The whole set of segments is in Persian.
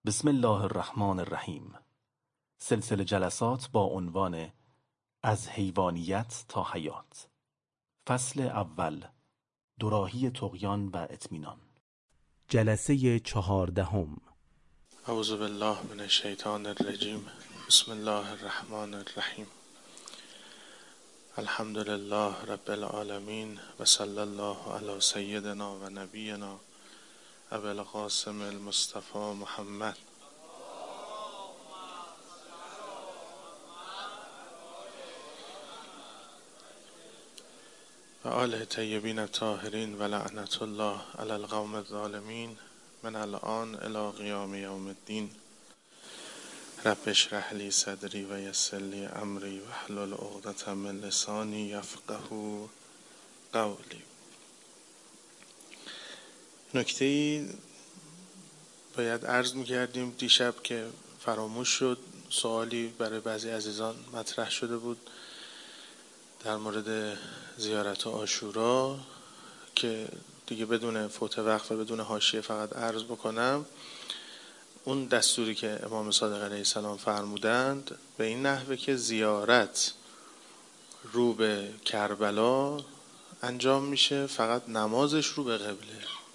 بسم الله الرحمن الرحیم. سلسله جلسات با عنوان از حیوانیت تا حیات. فصل اول، دوراهی طغیان و اطمینان. جلسه 14. اعوذ بالله من الشیطان الرجیم. بسم الله الرحمن الرحیم. الحمد لله رب العالمین و صلی الله علی سیدنا و نبینا ابی القاسم المصطفى محمد و آله طیبین الطاهرین و لعنت الله علی القوم الظالمین من الان الی قیام یوم الدین. رب اشرح لی صدری و یسر لی امری واحلل عقدة من لسانی یفقهوا قولی. نکته‌ای باید عرض می‌کردیم دیشب که فراموش شد. سوالی برای بعضی عزیزان مطرح شده بود در مورد زیارت عاشورا که دیگه بدون فوت وقت و بدون حاشیه فقط عرض بکنم. اون دستوری که امام صادق علیه السلام فرمودند به این نحوه که زیارت رو به کربلا انجام میشه، فقط نمازش رو به قبله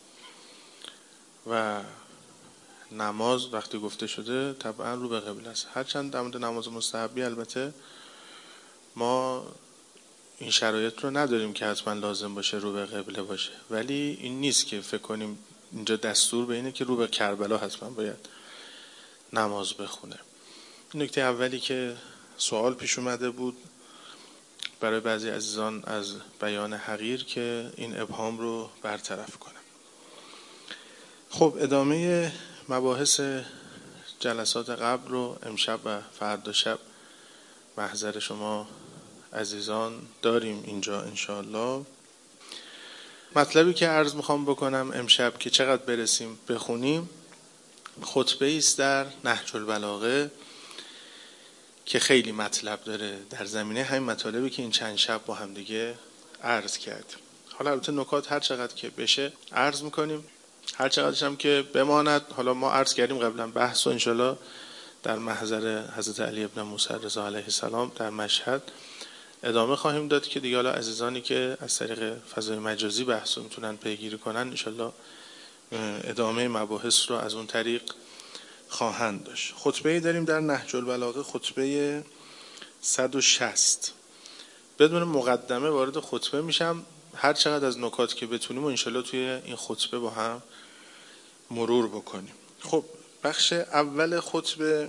و نماز وقتی گفته شده طبعا رو به قبله است. هرچند در مورد نماز مستحبی البته ما این شرایط رو نداریم که حتما لازم باشه رو به قبله باشه، ولی این نیست که فکر کنیم اینجا دستور به اینه که رو به کربلا حتما باید نماز بخونه. نکته اولی که سوال پیش اومده بود برای بعضی عزیزان از بیان حقیر که این ابهام رو برطرف کنم. خب ادامه مباحث جلسات قبل رو امشب و فردا شب محضر شما عزیزان داریم اینجا انشاءالله. مطلبی که عرض میخوام بکنم امشب که چقدر برسیم بخونیم خطبه است در نهج البلاغه که خیلی مطلب داره در زمینه همین مطالبی که این چند شب با هم دیگه عرض کردیم. حالا البته نکات هر چقدر که بشه عرض میکنیم، هر چقدرش هم که بماند. حالا ما عرض کردیم قبلا بحث و انشاءالله در محضر حضرت علی ابن موسی رضا علیه السلام در مشهد ادامه خواهیم داد که دیگه حالا عزیزانی که از طریق فضای مجازی بحث رو میتونن پیگیری کنن انشاءالله ادامه مباحث رو از اون طریق خواهند داشت. خطبه‌ای داریم در نهج البلاغه، خطبه 160. بدون مقدمه وارد خطبه میشم، هر چقدر از نکات که بتونیم و انشاءالله توی این خطبه با هم مرور بکنیم. خب بخش اول خطبه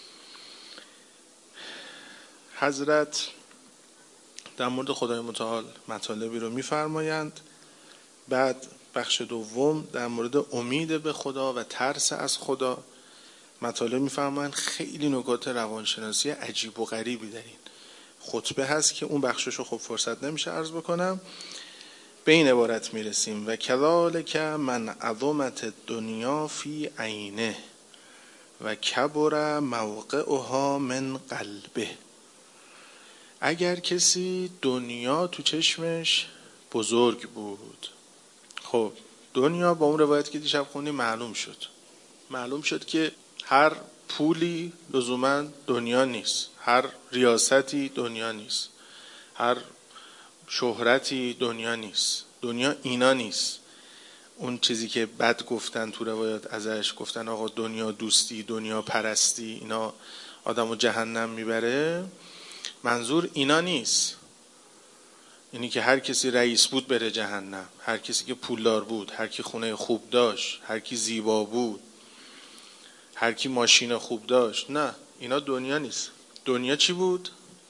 حضرت در مورد خدای متعال مطالبی رو میفرمایند، بعد بخش دوم در مورد امید به خدا و ترس از خدا مطالب میفرمایند. خیلی نکات روانشناسی عجیب و غریبی در این خطبه هست که اون بخششو خب فرصت نمیشه عرض بکنم. به این عبارت میرسیم و کذالک من عظمت الدنیا فی عینه و کبر موقعها من قلبه. اگر کسی دنیا تو چشمش بزرگ بود، خب دنیا با اون روایت که دیشب خوندیم معلوم شد که هر پولی لزوما دنیا نیست، هر ریاستی دنیا نیست، هر شهرتی دنیا نیست. دنیا اینا نیست. اون چیزی که بد گفتن تو روایات ازش، گفتن آقا دنیا دوستی، دنیا پرستی، اینا آدمو جهنم میبره، منظور اینا نیست. اینی که هر کسی رئیس بود بره جهنم، هر کسی که پولدار بود، هر کی خونه خوب داشت، هر کی زیبا بود، هر کی ماشین خوب داشت. نه، اینا دنیا نیست. دنیا چی بود؟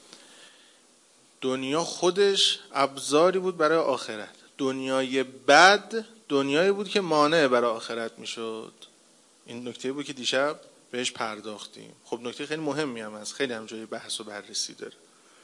دنیا خودش ابزاری بود برای آخرت. دنیای بد دنیایی بود که مانع برای آخرت میشد. این نکته بود که دیشب بهش پرداختیم. خب نکته خیلی مهمی هم هست، خیلی هم جای بحث و بررسی داره.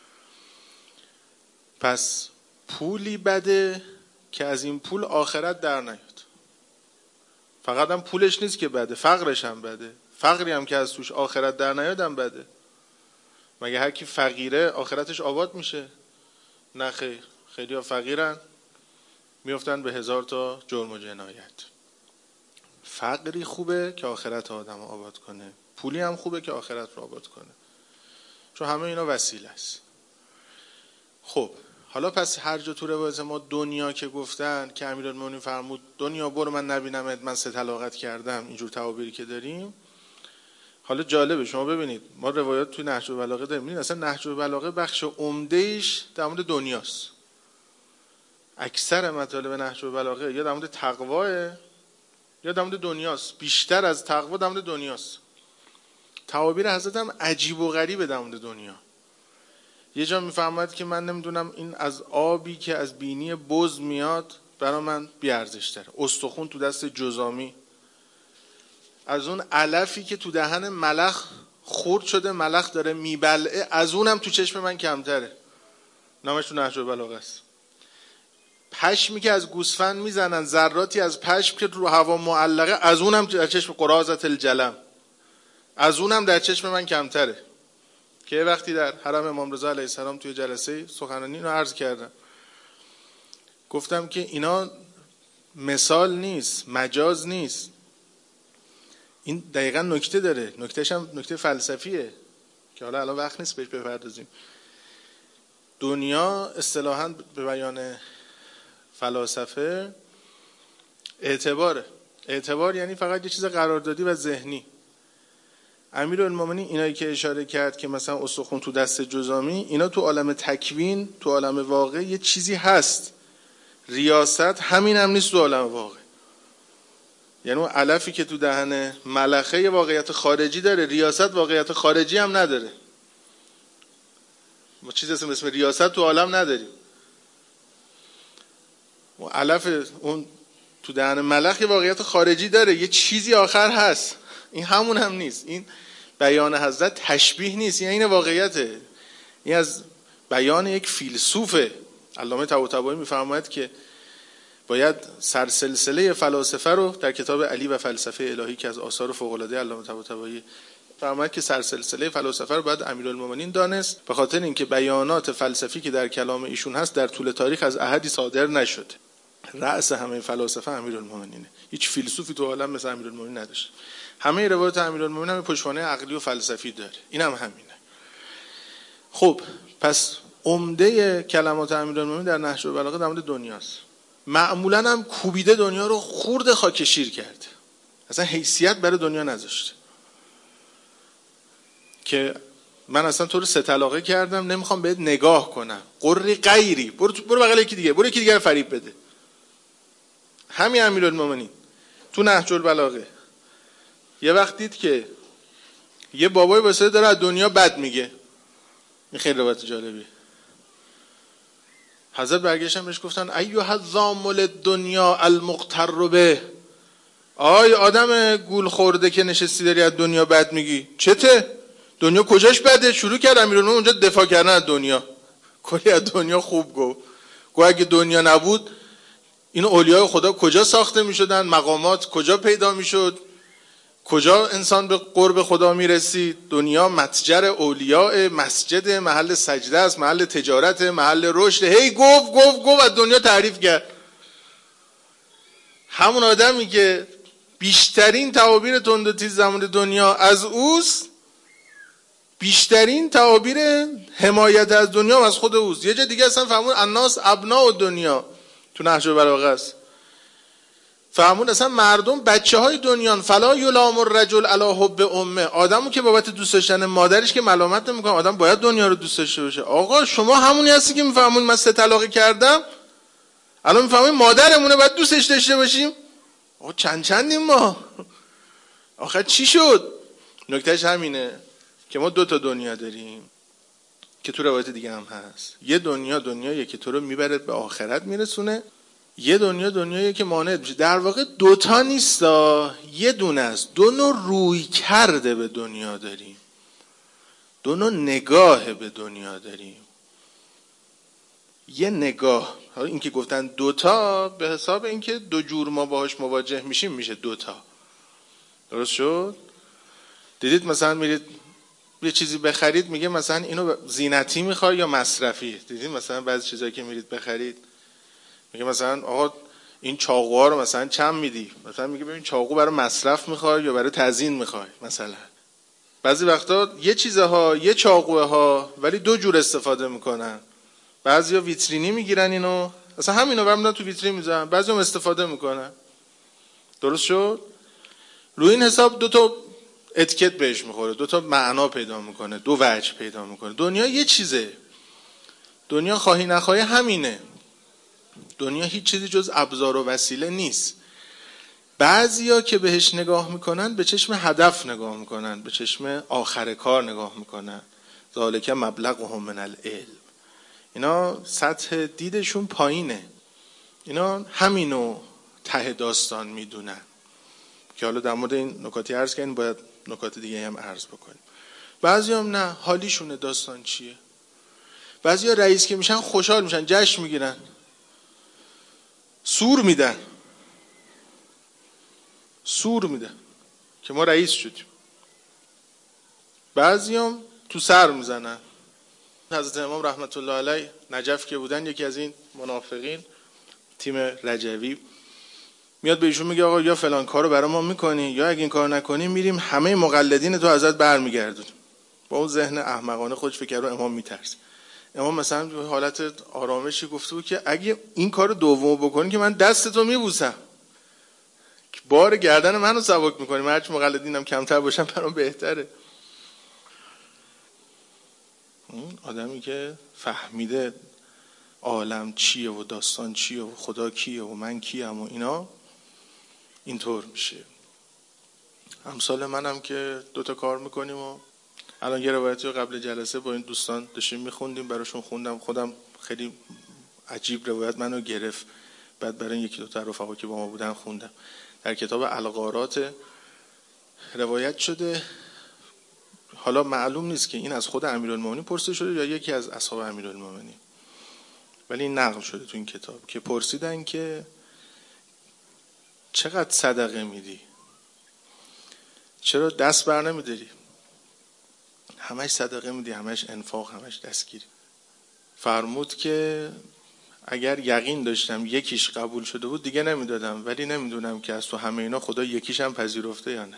پس پولی بده که از این پول آخرت در نیاد. فقط هم پولش نیست که بده، فقرش هم بده. فقری هم که از توش آخرت در نیاد هم بده. مگه هر کی فقیره آخرتش آباد میشه؟ نه خیر، خیلی ها فقیرن میفتن به 1000 تا جرم و جنایت. فقری خوبه که آخرت آدم آباد کنه، پولی هم خوبه که آخرت رو آباد کنه، چون همه اینا وسیله است. خب حالا پس هر جا تو روایت ما دنیا که گفتن که امیرالمومنین فرمود دنیا برو من نبینمت، من 3 طلاقت کردم، اینجور تعابیری که داریم. حالا جالبه شما ببینید ما روایات توی نهج البلاغه داریم، ببینید اصلا نهج البلاغه بخش عمده‌ایش در مورد دنیاست. اکثر مطالب نهج البلاغه یا در مورد تقواه یا در مورد دنیاست، بیشتر از تقوا در مورد دنیاست. تعابیر حضرت هم عجیب و غریبه در مورد دنیا. یه جا میفرماید که من نمیدونم این از آبی که از بینی بز میاد برای من بی‌ارزش تره، استخون تو دست جزامی، از اون علفی که تو دهن ملخ خورد شده ملخ داره میبلعه از اونم تو چشم من کمتره. نامش تو نهج البلاغه است. پشمی که از گوسفند میزنن، ذراتی از پشم که رو هوا معلقه، از اونم در چشم قراضة الجلم، از اونم در چشم من کمتره. که وقتی در حرم امام رضا علیه السلام توی جلسه سخنرانی اینو عرض کردم، گفتم که اینا مثال نیست، مجاز نیست، این دقیقا نکته داره، نکتهش هم نکته فلسفیه که حالا الان وقت نیست بهش بپردازیم. دنیا اصطلاحاً به بیان فلاسفه اعتباره. اعتبار یعنی فقط یه چیز قراردادی و ذهنی. امیرالمومنین اینایی که اشاره کرد که مثلا استخوان تو دست جزامی، اینا تو عالم تکوین، تو عالم واقع یه چیزی هست. ریاست همین هم نیست تو عالم واقع. یعنی اون علفی که تو دهن ملخه یه واقعیت خارجی داره، ریاست واقعیت خارجی هم نداره. ما چیزی اسم ریاست تو عالم نداریم. اون علف اون تو دهن ملخ یه واقعیت خارجی داره، یه چیزی آخر هست، این همون هم نیست. این بیان حضرت تشبیه نیست، یعنی این واقعیته. این از بیان یک فیلسوفه. علامه طباطبایی میفرماید که باید سرسلسله فلاسفه رو در کتاب علی و فلسفه الهی که از آثار فوق‌العاده علامه طباطبایی فرماید که سرسلسله فلاسفه رو باید امیرالمومنین دانست، به خاطر اینکه بیانات فلسفی که در کلام ایشون هست در طول تاریخ از احدی صادر نشده. رأس همه فلاسفه امیرالمومنینه. هیچ فیلسوفی تو عالم مثل امیرالمومنین نداشت. همه روایات امیرالمومنین هم پشتوانه عقلی و فلسفی داره. اینم همینه. خب پس عمده کلمات امیرالمومنین در نهج البلاغه در مورد دنیاست. معمولا هم کوبیده دنیا رو خورد خاکشیر کرده، اصلا حیثیت برای دنیا نذاشته. که من اصلا تو رو 3 طلاقه کردم، نمیخوام بهت نگاه کنم، قری غیری، برو بغل یکی دیگه، برو یکی دیگه رو فریب بده. همین امیرالمومنین تو نهج البلاغه یه وقت دید که یه بابای واسه داره از دنیا بد میگه. این خیلی روایت جالبیه. حضرت برگشتن بهش گفتن ایها الضامل الدنیا المغتر به، آی آدم گول خورده که نشستی داری از دنیا بد میگی، چته؟ دنیا کجاش بده؟ شروع کرد امیرالمومنین اونجا دفاع کردن از دنیا، کلی از دنیا خوب گفت. اگه دنیا نبود این اولیاء خدا کجا ساخته میشدن، مقامات کجا پیدا میشد، کجا انسان به قرب خدا میرسید؟ دنیا متجر اولیاء، مسجد، محل سجده است، محل تجارت، محل رشد. هی گفت از دنیا تعریف کرد. همون آدمی که بیشترین تعابیر تند و تیز زمان دنیا از اوست، بیشترین تعابیر حمایت از دنیا از خود اوست. یه جا دیگه اصلا فهمون الناس ابناء دنیا تو نهج البلاغه است. فهمون اصلا مردم بچه های دنیان. فلا یلام الرجل علی حب امه، آدمو که بابت دوست داشتن مادرش که ملامت نمیکنه، آدم باید دنیا رو دوست داشته باشه. آقا شما همونی هستی که میفهمون من 3 طلاق کردم، الان میفهمون مادرمونه باید دوستش داشته باشیم. آقا چندیم ما؟ آخه چی شد؟ نکتهش همینه که ما 2 تا دنیا داریم که تو روایت دیگه هم هست. یه دنیایی که تو رو میبره به آخرت میرسونه، یه دنیایی که مانعت میشه. در واقع 2 تا نیستا، یه دونه است. 2 نوع روی کرده به دنیا داریم، 2 نوع نگاه به دنیا داریم. یه نگاه، حالا این که گفتن 2 تا به حساب این که 2 جور ما باهاش مواجه میشیم میشه 2 تا. درست شد؟ دیدید مثلا میرید یه چیزی بخرید، میگه مثلا اینو زینتی میخوای یا مصرفی. دیدید مثلا بعضی چیزایی که میرید بخرید میگه مثلا آقا این چاقوها رو مثلا چند میدی؟ مثلا میگه ببین چاقو برای مصرف میخوای یا برای تزیین میخوای مثلا. بعضی وقتا یه چیزها، یه چاقوه ها، ولی دو جور استفاده میکنن. بعضیا ویترینی میگیرن اینو، اصلا همینو برمیدارن تو ویترین میذارن، بعضی هم استفاده میکنن. درست شد؟ روی این حساب دو تا اتیکت بهش میخوره، دو تا معنا پیدا میکنه، دو وجه پیدا میکنه. دنیا یه چیزه، دنیا خواهی نخواهی همینه. دنیا هیچ چیزی جز ابزار و وسیله نیست. بعضیا که بهش نگاه میکنن به چشم هدف نگاه میکنن، به چشم آخر کار نگاه میکنن. ذالک مبلغهم من العلم. اینا سطح دیدشون پایینه، اینا همینو ته داستان میدونن. که حالا در مورد این نکاتی عرض کردیم، باید نکات دیگه هم عرض بکنیم. بعضی هم نه، حالیشونه داستان چیه. بعضی ها رئیس که میشن خوشحال میشن، جشن میگیرن، سور میدن که ما رئیس شدیم. بعضی هم تو سر میزنن. حضرت امام رحمت الله علیه نجف که بودن، یکی از این منافقین تیم رجوی میاد به ایشون میگه آقا یا فلان کارو برای ما میکنی یا اگه این کار نکنی میریم همه مقلدین تو ازت برمیگردونیم. با اون ذهن احمقانه خودش فکر کرد امام میترسه. امام مثلا حالت آرامشی گفته بود که اگه این کارو دومو بکنی که من دستتو میبوسم، بار گردن منو سبک میکنی، من هرچی مقلدینم کمتر باشم برام بهتره. آدمی که فهمیده عالم چیه و داستان چیه و خدا کیه و من کیم و اینا، اینطور میشه. امثال منم که دوتا کار میکنیم و الان یه روایتی رو قبل جلسه با این دوستان داشتیم میخوندیم، براشون خوندم، خودم خیلی عجیب روایت منو گرفت. بعد برای یکی دو تا رفقا که با ما بودن خوندم. در کتاب الغارات روایت شده، حالا معلوم نیست که این از خود امیرالمومنین پرسیده شده یا یکی از اصحاب امیرالمومنین، ولی این نقل شده تو این کتاب که پرسیدن که چقدر صدقه میدی؟ چرا دست بر نمیداری؟ همش صدقه میدی، همش انفاق، همش دستگیری. فرمود که اگر یقین داشتم یکیش قبول شده بود دیگه نمیدادم، ولی نمیدونم که از تو همه اینا خدا یکیش هم پذیرفته یا نه.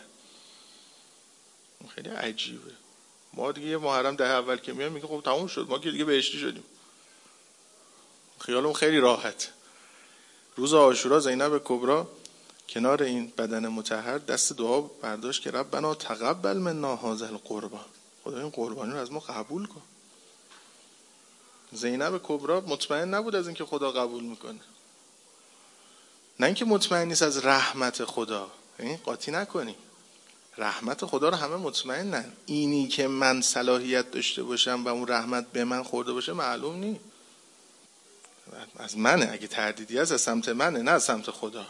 خیلی عجیبه. ما دیگه یه محرم ده اول که میام میگه خب تموم شد، ما که دیگه بهشتی شدیم. خیالم خیلی راحت. روز عاشورا زینب کبرا کنار این بدن مطهر دست دعا برداشت که ربنا تقبل منا هذا القربان، خدا این قربانی رو از ما قبول کن. زینب کبرا مطمئن نبود از اینکه خدا قبول میکنه، نه اینکه مطمئن نیست از رحمت خدا. این قاطی نکنی، رحمت خدا رو همه مطمئنن، اینی که من صلاحیت داشته باشم و اون رحمت به من خورده باشه معلوم نیست. از منه، اگه تردیدی هست از سمت منه، نه از سمت خدا.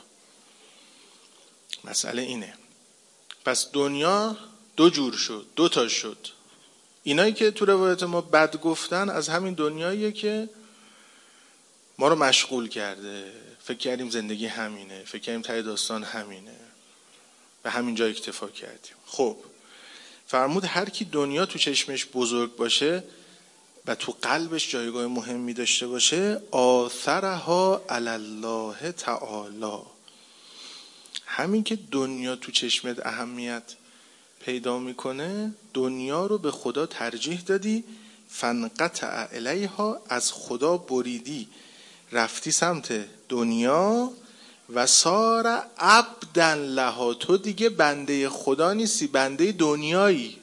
مسئله اینه. پس دنیا دو جور شد، دو تا شد. اینایی که تو روایت ما بد گفتن از همین دنیاییه که ما رو مشغول کرده، فکر کردیم زندگی همینه، فکر کردیم ته داستان همینه، به همین جا اکتفا کردیم. خب فرمود هر کی دنیا تو چشمش بزرگ باشه و تو قلبش جایگاه مهمی داشته باشه، آثرها علی الله تعالی. همین که دنیا تو چشمت اهمیت پیدا میکنه، دنیا رو به خدا ترجیح دادی، فانقطع الیها، از خدا بریدی رفتی سمت دنیا، و صار عبدا لها، تو دیگه بنده خدا نیستی، بنده دنیایی.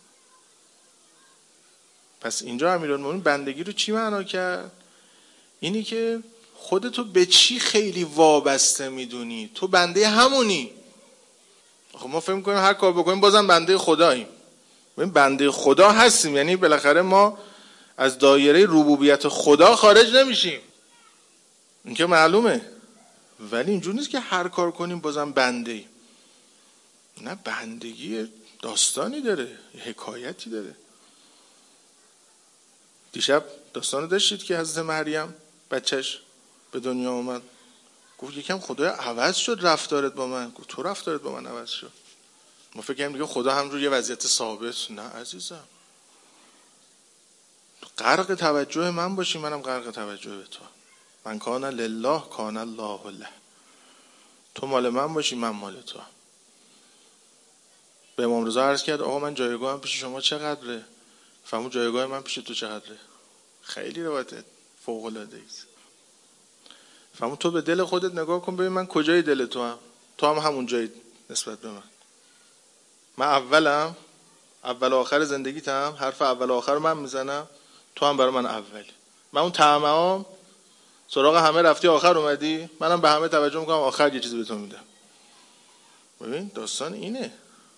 پس اینجا امیرالمومنین بندگی رو چی معنا کرد؟ اینی که خودتو به چی خیلی وابسته میدونی، تو بنده همونی. خب ما فکر می‌کنیم هر کار بکنیم بازم بنده خداییم. ببین بنده خدا هستیم، یعنی بالاخره ما از دایره ربوبیت خدا خارج نمیشیم، این که معلومه. ولی اینجور نیست که هر کار کنیم بازم بنده ایم. نه، بندگی داستانی داره، حکایتی داره. دیشب داستانو داشتید که حضرت مریم بچهش به دنیا اومد، گفت یکم خدای عوض شد رفتارت با من. گفت تو رفتارت با من عوض شد. ما فکر کنیم دیگه خدا همجور یه وضعیت ثابت. نه عزیزم، غرق توجه من باشی، منم غرق توجه به تو. من کان لله کان الله له. تو مال من باشی، من مال تو. به امام رضا عرض کرد آقا من جایگاهم پیش شما چقدره؟ فرمود جایگاه من پیش تو چقدره؟ خیلی روایت فوق العاده است. فرمود تو به دل خودت نگاه کن ببین من کجای دل تو هم، تو هم همون جایی نسبت به من اولم، اول و آخر زندگیتم، حرف اول و آخر من میزنم، تو هم برای من اولی. من اون طعمه‌ام سراغ همه رفتی آخر اومدی، منم به همه توجه میکنم آخر یه چیزی به تو میدم. ببین داستان اینه.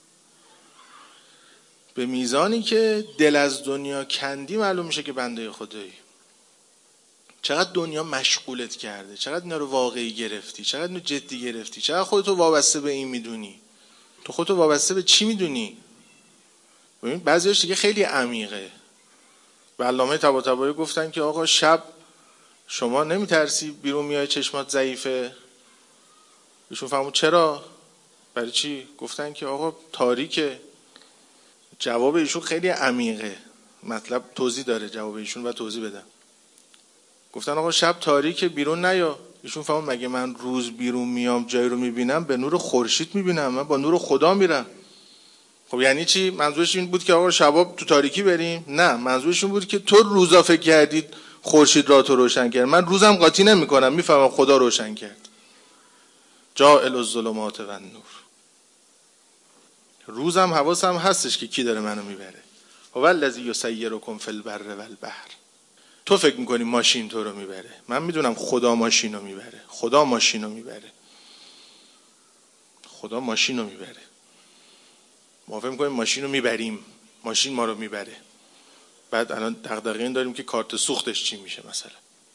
به میزانی که دل از دنیا کندی معلوم میشه که بنده خدایی. چقدر دنیا مشغولت کرده، چقدر اینا رو واقعی گرفتی، چقدر اینو جدی گرفتی، چقدر خودتو وابسته به این میدونی. تو خودتو وابسته به چی میدونی؟ ببین بعضیش دیگه خیلی عمیقه. و علامه طباطبایی گفتن که آقا شب شما نمیترسی بیرون میای چشمات ضعیفه؟ ایشون فرمود چرا؟ برای چی؟ گفتن که آقا تاریکه. جواب ایشون خیلی عمیقه، مطلب توضیح داره جواب ایشون و توضیح بدم. گفتن آقا شب تاریکه بیرون نیا. ایشون فرمود مگه من روز بیرون میام جایی رو میبینم؟ به نور خورشید میبینم، من با نور خدا میرم. خب یعنی چی؟ منظورش این بود که آقا شباب تو تاریکی بریم؟ نه، منظورش این بود که تو روزا فکر کردید خورشید را تو روشن کرد، من روزم قاطی نمی‌کنم، میفهمم خدا روشن کرد. جاعل الظلمات و النور. روزم حواسم هستش که کی داره منو میبره. هو الذی یسیرکم فی البر والبحر. تو فکر میکنی ماشین تو رو میبره، من میدونم خدا ماشین رو میبره. خدا ماشین رو میبره. خدا ماشین رو میبره. ما فکر میکنیم ماشین رو میبریم، ماشین ما رو میبره. بعد الان دغدغه این داریم که کارت سوختش چی میشه مثلا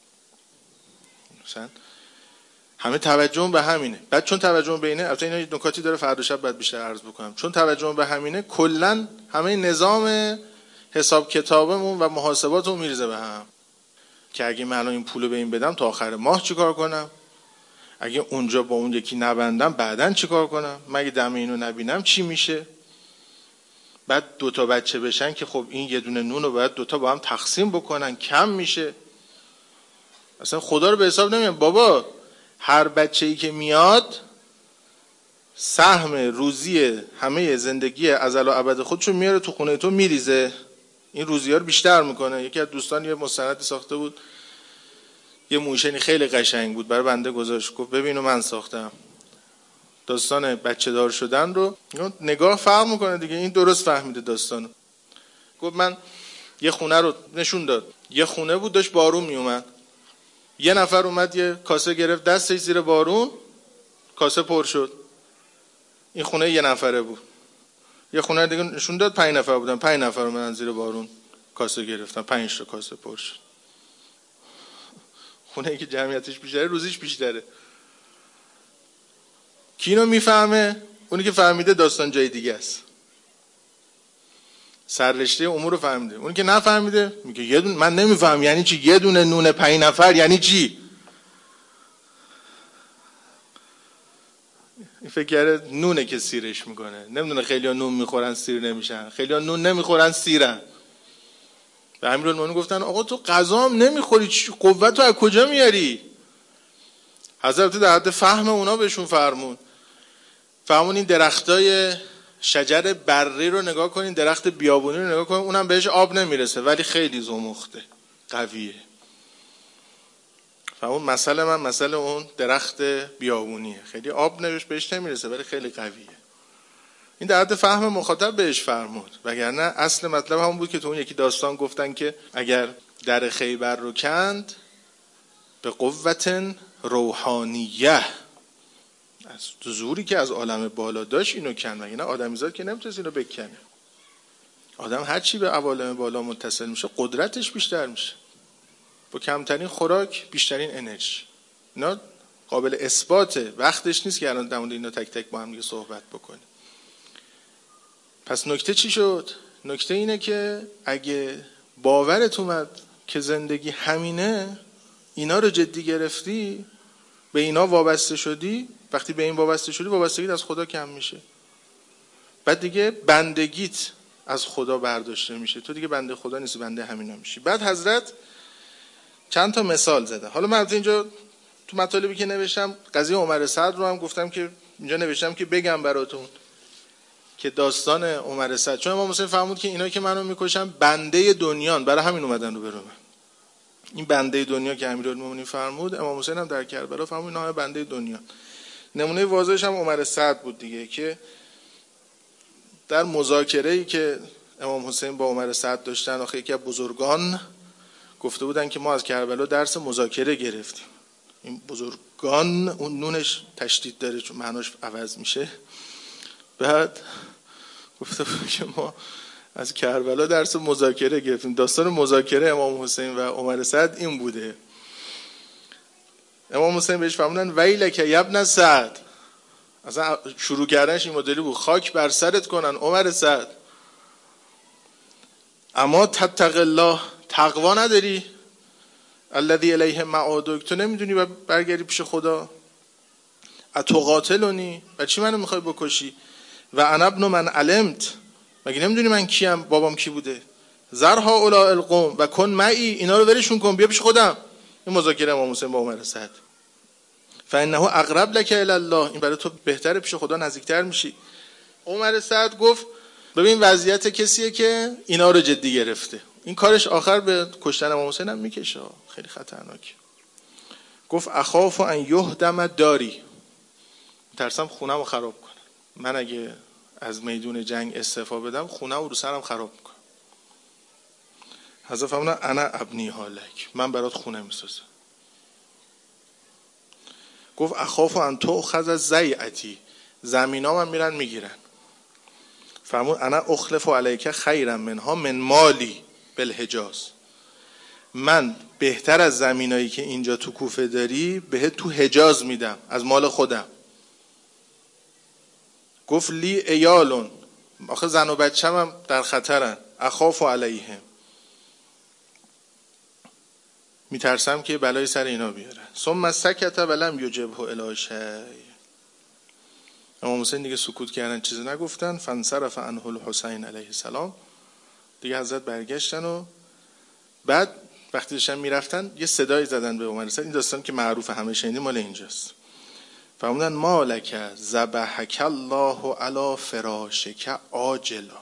همه توجه به همینه. بعد چون توجه به اینه، البته اینا نکاتی داره فردا شب بعد بیشتر عرض بکنم، چون توجه به همینه کلا همه نظام حساب کتابمون و محاسباتمون میریزه به هم که اگه من الان این پولو به این بدم تا آخر ماه چیکار کنم، اگه اونجا با اون یکی نبندم بعدن چیکار کنم، مگه دم اینو نبینم چی میشه. بعد دوتا بچه بشن که خب این یه دونه نون رو باید دوتا با هم تقسیم بکنن، کم میشه. اصلا خدا رو به حساب نمیارم. بابا هر بچه‌ای که میاد سهم روزی همه زندگی ازل و ابد خودشو میاره تو خونه تو میریزه، این روزی‌ها رو بیشتر میکنه. یکی از دوستان یه مستندی ساخته بود، یه موشنی خیلی قشنگ بود برای بنده گذاشت، گفت ببینو من ساختم. داستان بچه دار شدن رو نگاه فرق میکنه دیگه، این درست فهمیده داستانو. گفت من یه خونه رو نشون داد، یه خونه بود داشت بارون میومد، یه نفر اومد یه کاسه گرفت دستش زیر بارون، کاسه پر شد. این خونه یه نفره بود. یه خونه دیگه نشون داد 5 نفر بودن، 5 نفر اومدن زیر بارون کاسه گرفتن، 5 تا کاسه پر شد. خونه‌ای که جمعیتش بیشتره روزیش بیشتره. کی اینو میفهمه؟ اونی که فهمیده داستان جای دیگه است، سررشته امور رو فهمیده. اونی که نفهمیده میگه یه دونه من نمیفهم یعنی چی، یه دونه نون 5 نفر یعنی چی. این فکر کرده نونه که سیرش میکنه. نمیدونه خیلی‌ها نون میخورن سیر نمیشن، خیلی‌ها نون نمیخورن سیرن. به امیرالمومنین گفتن آقا تو غذا هم نمیخوری، قوت رو از کجا میاری؟ حضرت در حد فهم اونا بهشون فرمون این درختای شجر بری رو نگاه کنین، درخت بیابونی رو نگاه کنین، اونم بهش آب نمیرسه ولی خیلی زمخته، قویه. مسئله من مسئله اون درخت بیابونیه، خیلی آب بهش نمیرسه ولی خیلی قویه. این در حد فهم مخاطب بهش فرمود، وگرنه اصل مطلب همون بود که تو اون یکی داستان گفتن که اگر در خیبر رو کند به قوت روحانیه، از زوری که از عالم بالا داشت اینو کند، وگرنه آدمیزاد که نمیتونه اینو بکنه. آدم هر چی به عوالم بالا متصل میشه قدرتش بیشتر میشه، با کمترین خوراک بیشترین انرژی. اینا قابل اثباته، وقتش نیست که الان در مورد اینا تک تک با هم دیگه صحبت بکنیم. پس نکته چی شد؟ نکته اینه که اگه باورت اومد که زندگی همینه، اینا رو جدی گرفتی، به اینا وابسته شدی، وقتی به این وابسته شدی وابستگیت از خدا کم میشه. بعد دیگه بندگیت از خدا برداشته میشه، تو دیگه بنده خدا نیستی، بنده همینا میشی. بعد حضرت چند تا مثال زده. حالا من اینجا تو مطالبی که نوشتم قضیه عمر سعد رو هم گفتم که اینجا نوشتم که بگم براتون که داستان عمر سعد، چون امام حسین فرمود که اینا که منو میکشن بنده دنیان، برای همین اومدن رو برو من. این بنده دنیا که امیرالمومنین فرمود، امام حسین هم در کربلا فرمود اینا همه بنده دنیا. نمونه واضحش هم عمر سعد بود دیگه، که در مذاکره‌ای که امام حسین با عمر سعد داشتن، آخه یکی از بزرگان گفته بودن که ما از کربلا درس مذاکره گرفتیم. این بزرگان اون نونش تشدید داره چون معناش عوض میشه. بعد گفته بود که ما از کربلا درس مذاکره گرفتیم. داستان مذاکره امام حسین و عمر سعد این بوده. امام حسین بهش فرمودن ویلک یا ابن سعد، اصلا شروع کردنش این مدلی بود، خاک بر سرت کنن عمر سعد، اما تتق الله، تقوا نداری؟ الذی الیه معادک، تو نمیدونی برگردی پیش خدا؟ اتقاتلونی، و چی منو میخوای بکشی؟ و انا ابن من علمت، مگه نمیدونی من کیم، بابام کی بوده؟ زرها اولا القوم و کن معی، اینا رو ولشون کن بیا پیش خودم. این مذاکره امام حسین با عمر سعد. فانه اقرب لک الی الله، این برای تو بهتره، پیش خدا نزدیکتر میشی. عمر سعد گفت ببین وضعیت کسیه که اینا رو جدی گرفته، این کارش آخر به کشتن امام حسین هم میکشه، خیلی خطرناکه. گفت اخاف ان یهدم داری، ترسم خونم رو خراب کنه، من اگه از میدون جنگ استعفا بدم خونم رو سرم خراب میکنم. حضرت فرمودن انا ابنی حالک، من برات خونه میسازم. گفت اخاف ان تؤخذ زیعتی، زمینام هم میرن میگیرن. فرمود انا اخلف علیک خیرا منها من مالی بالحجاز، من بهتر از زمینایی که اینجا تو کوفه داری بهت تو حجاز میدم از مال خودم. گفت لی ایالون، آخه زن و بچه‌م هم در خطرن، اخاف علیهم، میترسم که بلای سر اینا بیارن. ثم سکت ولم یجبه الی شیء، امام حسین دیگه سکوت کردن، چیزی نگفتن. فانصرف عنه الحسین علیه السلام، دیگه حضرت برگشتن و بعد وقتی داشتن میرفتن یه صدایی زدن به عمر سعد، این داستان که معروف همه شنیدین مال اینجاست. فرمودن مالک ذبحک الله علی فراشک عاجلا.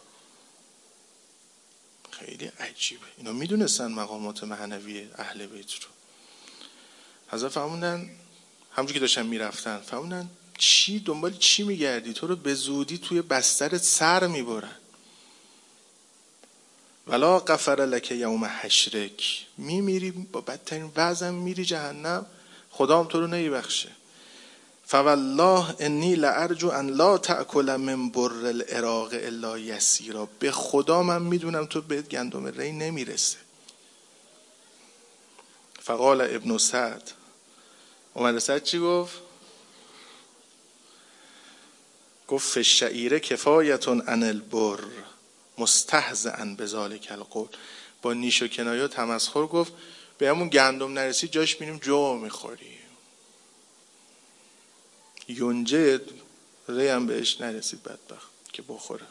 خیلی عجیبه، اینا میدونستن مقامات معنوی اهل بیت رو. حضرت فرمودن همونجوری که داشتن میرفتن فرمودن چی دنبال چی میگردی؟ تو رو به زودی توی بسترت سر میبرن. ولا غفر لک یوم حشرک، میمیری با بدترین وضع، میری جهنم، خدا هم تو رو نمیبخشه. فوالله انی لارجو ان لا تأکل من بر العراق الا یسیرا، به خدا من میدونم تو به گندم ری نمیرسه. فقال ابن سعد، عمر سعد چی گفت؟ گفت فالشعیر کفایتون عن البر مستهزئا بذلک القول، با نیش و کنایه و تمسخر گفت به همون گندم نرسید جاش میریم جو میخوریم. یونجه ری هم بهش نرسید بدبخت که بخوره.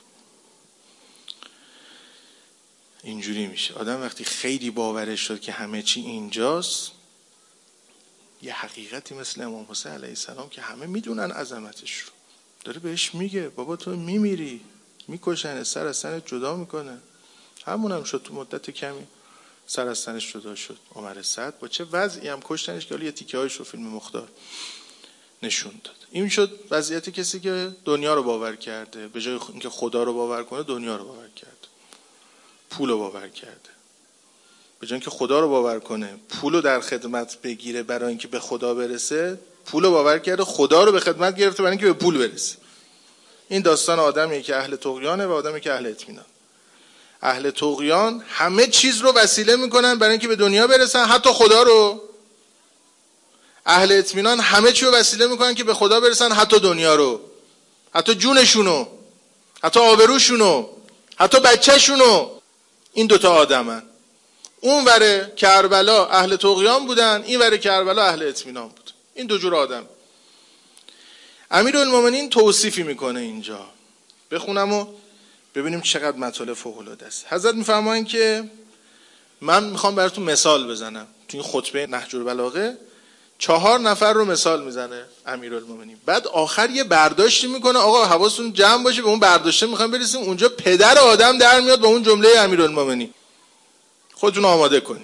اینجوری میشه آدم وقتی خیلی باورش شد که همه چی اینجاست، یه حقیقتی مثل امام حسین علیه السلام که همه میدونن عظمتش رو، داره بهش میگه بابا تو میمیری، میکشن، سر از سرت جدا میکنه. همون هم شد، تو مدت کمی سر از سرش جدا شد عمر سعد. با چه وضعی هم کشتنش که حالا یه تیکه هایش رو فیلم مختار نشون داد. این شد وضعیت کسی که دنیا رو باور کرده، به جای اینکه خدا رو باور کنه دنیا رو باور کرده، پول رو باور کرده. به جای اینکه خدا رو باور کنه، پول رو در خدمت بگیره برای اینکه به خدا برسه، پول رو باور کرده، خدا رو به خدمت گرفته برای اینکه به پول برسه. این داستان آدمیه که اهل طغیانه و آدمی که اهل اطمینان. اهل طغیان همه چیز رو وسیله میکنن برای اینکه به دنیا برسن، حتی خدا رو. اهل اطمینان همه چی رو وسیله میکنن که به خدا برسن، حتی دنیا رو، حتی جونشونو، حتی آبروشونو، حتی بچهشونو. این دوتا آدمن. اون وره کربلا اهل طغیان بودن، این وره کربلا اهل اطمینان بود. این دو جور آدم. امیرالمومنین توصیفی میکنه اینجا، بخونم و ببینیم چقدر مطالب فوق العاده است. حضرت میفرمایند که من میخوام براتون مثال بزنم تو این خطبه نهج البلاغه 4 نفر رو مثال میزنه امیرالمومنین. بعد آخر یه برداشتی میکنه آقا حواستون جمع باشه، به اون برداشته میخوایم برسیم. اونجا پدر آدم در میاد با اون جمله امیرالمومنین. خودتون آماده کنید.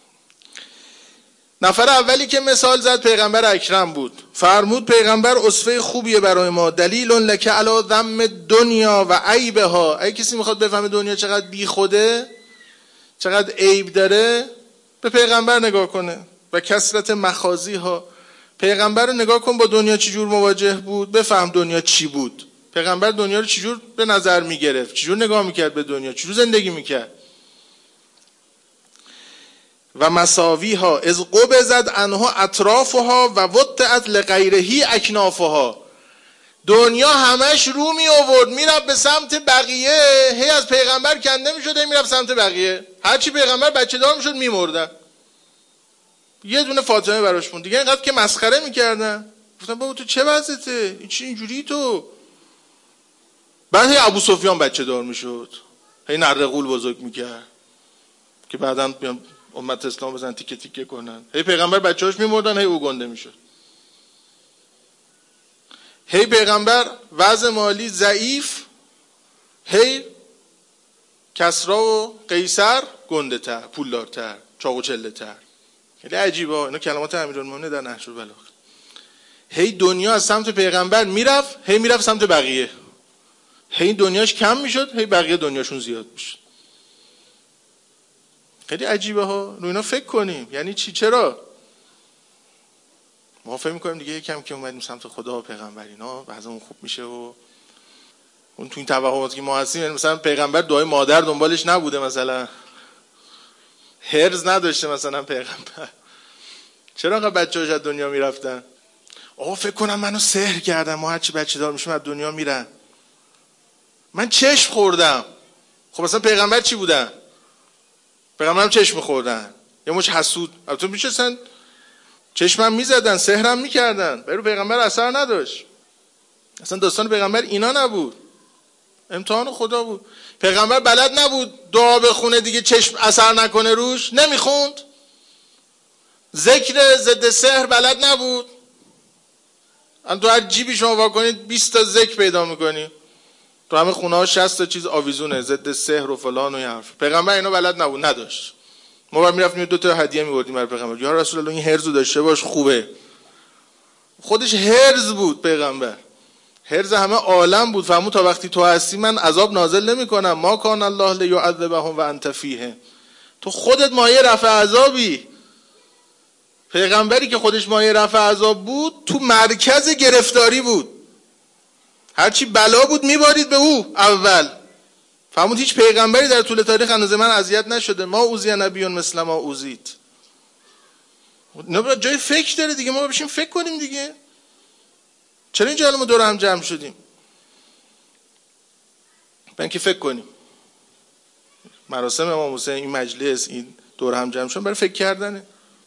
نفر اولی که مثال زد پیغمبر اکرم بود. فرمود پیغمبر اسوه خوبیه برای ما، دلیل لک علی ذم دنیا و عیبها. اگه کسی میخواد بفهمه دنیا چقدر بی خوده، چقدر عیب داره، به پیغمبر نگاه کنه. و کثرت مخازی ها. پیغمبر رو نگاه کن با دنیا چجور مواجه بود، بفهم دنیا چی بود. پیغمبر دنیا رو چجور به نظر میگرفت، چجور نگاه میکرد به دنیا، چجور زندگی میکرد. و مساوی ها از قبضت عنها اطرافها و وطئت لغیره اکنافها. دنیا همش رو می آورد میرفت به سمت بقیه، هی از پیغمبر کنده میشد، هی میرفت سمت بقیه. هرچی پیغمبر بچه دار میشد میمردن. یه دونه فاطمه براش موند دیگه. اینقدر که مسخره میکردن، گفتن بابا تو چه وضعته، چی اینجوری تو. بعد هی ابو سفیان بچه دار میشد، هی نرغول بزرگ میکرد که بعداً بیان امت اسلام بزن تیکه تیکه کنن. هی پیغمبر بچه‌هاش میمردن، هی او گنده میشد. هی پیغمبر وضع مالی ضعیف، هی کسرا و قیصر گنده تر، پولدارتر، چاق و چله تر. خیلی عجیبه. اینا کلمات امیرالمومنین در نهج البلاغه. هی دنیا از سمت پیغمبر میرفت، هی میرفت سمت بقیه. هی دنیاش کم میشد، هی بقیه دنیاشون زیاد میشد. خیلی عجیبه ها. رو اینا فکر کنیم. یعنی چی؟ چرا ما فکر می‌کنیم دیگه یکم که اومدیم سمت خدا و پیغمبر اینا وضعمون خوب میشه و اون تو این توهماتی که ما هستیم، یعنی مثلا پیغمبر دعای مادر دنبالش نبوده، مثلا هرز نداشته مثلا پیغمبر، چرا انقدر بچه‌هاش از دنیا میرفتن؟ آقا فکر کنم منو سحر کردن، ما هرچی بچه دار میشیم از دنیا میرن. من چشم خوردم. خب مثلا پیغمبر چی بودن؟ پیغمبرم چشم خوردن. یه مش حسود. البته میشستن چشمم میزدن، سحرم میکردن، برای پیغمبر اثر نداشت. اصلا داستان پیغمبر اینا نبود، امتحان خدا بود. پیغمبر بلد نبود دعا بخونه دیگه چشم اثر نکنه روش، نمیخوند. ذکر ضد سحر بلد نبود. تو هر جیبی شما واکنید 20 تا ذکر پیدا میکنی. تو همه خونه ها 60 تا چیز آویزونه ضد سحر و فلان و این حرف. پیغمبر اینا بلد نبود، نداشت. ما باید میرفتیم 2 تا هدیه میبردیم برای پیغمبر. یا رسول الله این هرزو داشته باش خوبه. خودش هرز بود پیغمبر. هرز همه عالم بود. فهمون تا وقتی تو هستی من عذاب نازل نمی کنم. ما کان الله لیعذبهم و انت فیهم. تو خودت مایه رفع عذابی. پیغمبری که خودش مایه رفع عذاب بود تو مرکز گرفتاری بود. هرچی بلا بود میبارید به او اول. فهمون هیچ پیغمبری در طول تاریخ اندازه من اذیت نشده. ما اوذی نبی مثل ما اوذیت. نه جای فکر داره دیگه. ما بشیم فکر کنیم دیگه. چرا اینجا الان ما دور هم جمع شدیم؟ برای اینکه فکر کنیم. مراسم امام حسین، این مجلس، این دور هم جمع شدن برای فکر کردنه.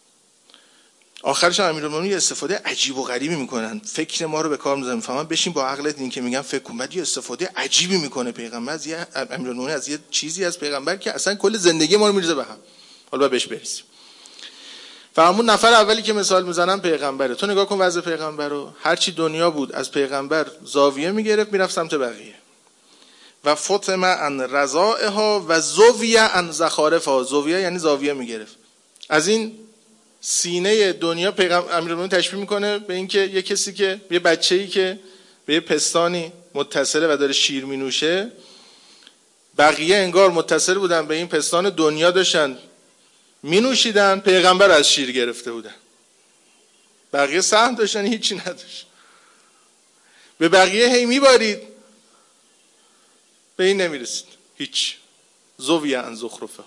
آخرش امیرالمومنین یه استفاده عجیب و غریبی میکنن، فکر ما رو به کار میذارن. میفهمن بشین با عقلت این که میگن فکر کن. بعد یه استفاده عجیبی میکنه پیغمبر از امیرالمومنین از یه چیزی از پیغمبر که اصلا کل زندگی ما رو میریزه به هم. حالا بهش برسیم. فرمون نفر اولی که مثال میزنم پیغمبره. تو نگاه کن وضع پیغمبر رو. هرچی دنیا بود از پیغمبر زاویه میگرفت میرفت سمت بقیه. و فاطمه عن رضائها و زویه عن زخارفها. زویه یعنی زاویه میگرفت از این سینه دنیا. امیرالمومنین تشبیه میکنه به این که یه کسی که یه بچه‌ای که به یه پستانی متصله و داره شیر مینوشه، بقیه انگار متصل بودن به این پستان دنیا داشتن مینوشیدن، پیغمبر از شیر گرفته بودن. بقیه سهم داشتن، هیچی نداشت. به بقیه هی میبارید، به این نمیرسید هیچ. زویه عن زخرفه.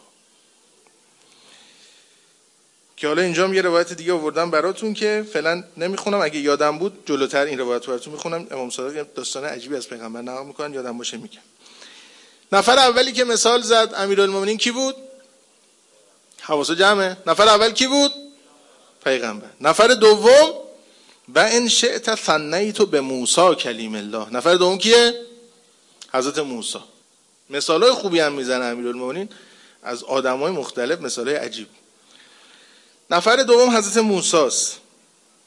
که حالا اینجا هم یه روایت دیگه آوردم براتون که فعلا نمیخونم، اگه یادم بود جلوتر این روایت رو براتون میخونم. امام صادق داستان عجیبی از پیغمبر نقل میکنن، یادم باشه میگم. نفر اولی که مثال زد امیرالمومنین کی بود؟ حواسو جمعه. نفر اول کی بود؟ پیغمبر. نفر دوم و ان شئت ثنیت به موسی کلیم الله. نفر دوم کیه؟ حضرت موسی. مثالای خوبی هم میزنه امیرالمومنین از آدمای مختلف، مثالای عجیب. نفر دوم حضرت موسی است.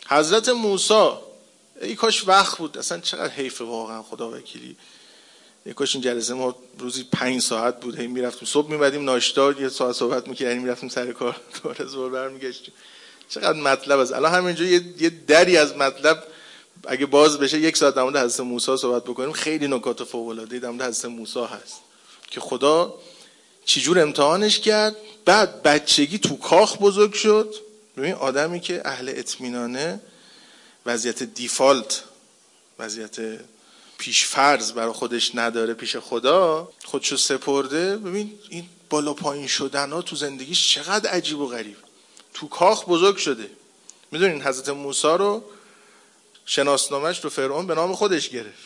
حضرت موسی، ای کاش وقت بود، اصلا چقدر حیفه واقعا، خدا وکیلی. ای کاش این جلسه ما روزی 5 ساعت بود، هی میرفتیم صبح میمدیم ناشتا، یه ساعت صحبت میکردیم، میرفتیم سر کار، دوباره ظهر برمیگشتیم. چقدر مطلب است. الان همینجا یه دری از مطلب اگه باز بشه 1 ساعت در مورد حضرت موسی صحبت بکنیم. خیلی نکات فوق العاده در مورد حضرت موسی هست که خدا چجور امتحانش کرد. بعد بچگی تو کاخ بزرگ شد. ببین آدمی که اهل اطمینانه، وضعیت دیفالت، وضعیت پیشفرض برای خودش نداره پیش خدا، خودشو سپرده. ببین این بالا پایین شدن ها تو زندگیش چقدر عجیب و غریب. تو کاخ بزرگ شده. میدونین حضرت موسی رو شناسنامه‌اش رو فرعون به نام خودش گرفت.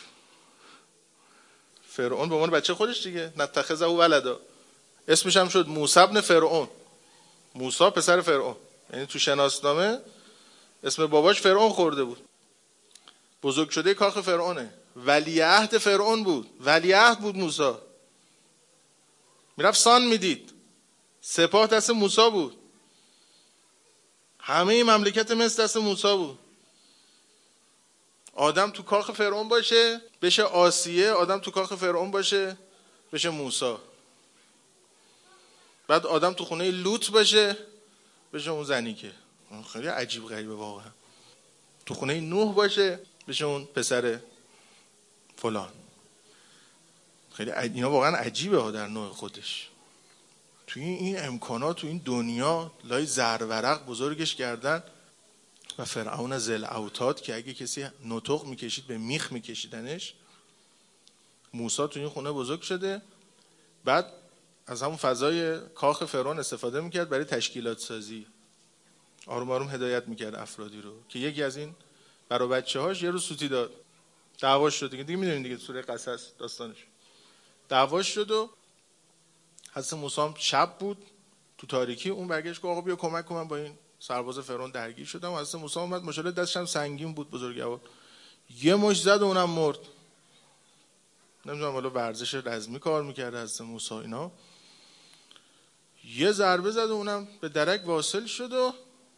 فرعون به عنوان بچه خودش دیگه، نتخذه ولدا، اسمش هم شد موسی ابن فرعون. موسی پسر فرعون، یعنی تو شناسنامه اسم باباش فرعون خورده بود. بزرگ شده کاخ فرعونه، ولیعهد فرعون بود، ولیعهد بود موسی. میرفت سان میدید، سپاه دست موسی بود، همه مملکت مصر دست موسی بود. آدم تو کاخ فرعون باشه بشه آسیه، آدم تو کاخ فرعون باشه بشه موسی. بعد آدم تو خونه لوط باشه بشه اون زنی که خیلی عجیب غریبه واقعا. تو خونه نوح باشه بشه اون پسر فلان. خیلی اینا واقعا عجیبه ها در نوع خودش. توی این امکانات، تو این دنیا لای زرورق بزرگش کردن. و فرعون ذل اوتاد که اگه کسی نطق میکشید به میخ میکشیدنش. موسی تو این خونه بزرگ شده. بعد از همون فضای کاخ فرعون استفاده میکرد برای تشکیلات سازی. آروم آروم هدایت میکرد افرادی رو که یکی از این برای بچه هاش یه روز سوتی داد، دعواش شد دیگه میدونید دیگه سوره قصص داستانش. دعواش شد و حضرت موسی شب بود تو تاریکی، اون برگشت گفت آقا بیا کمک کن، من با این سرباز فرعون درگیر شدم. حضرت موسی اومد، ماشاءالله دستش هم سنگین بود، بزرگوار، یه مش زد و اونم مرد. نمیدونم حالا ورزش رزمی کار میکرد حضرت موسی اینا، یه ضربه زد و اونم به درک واصل شد. و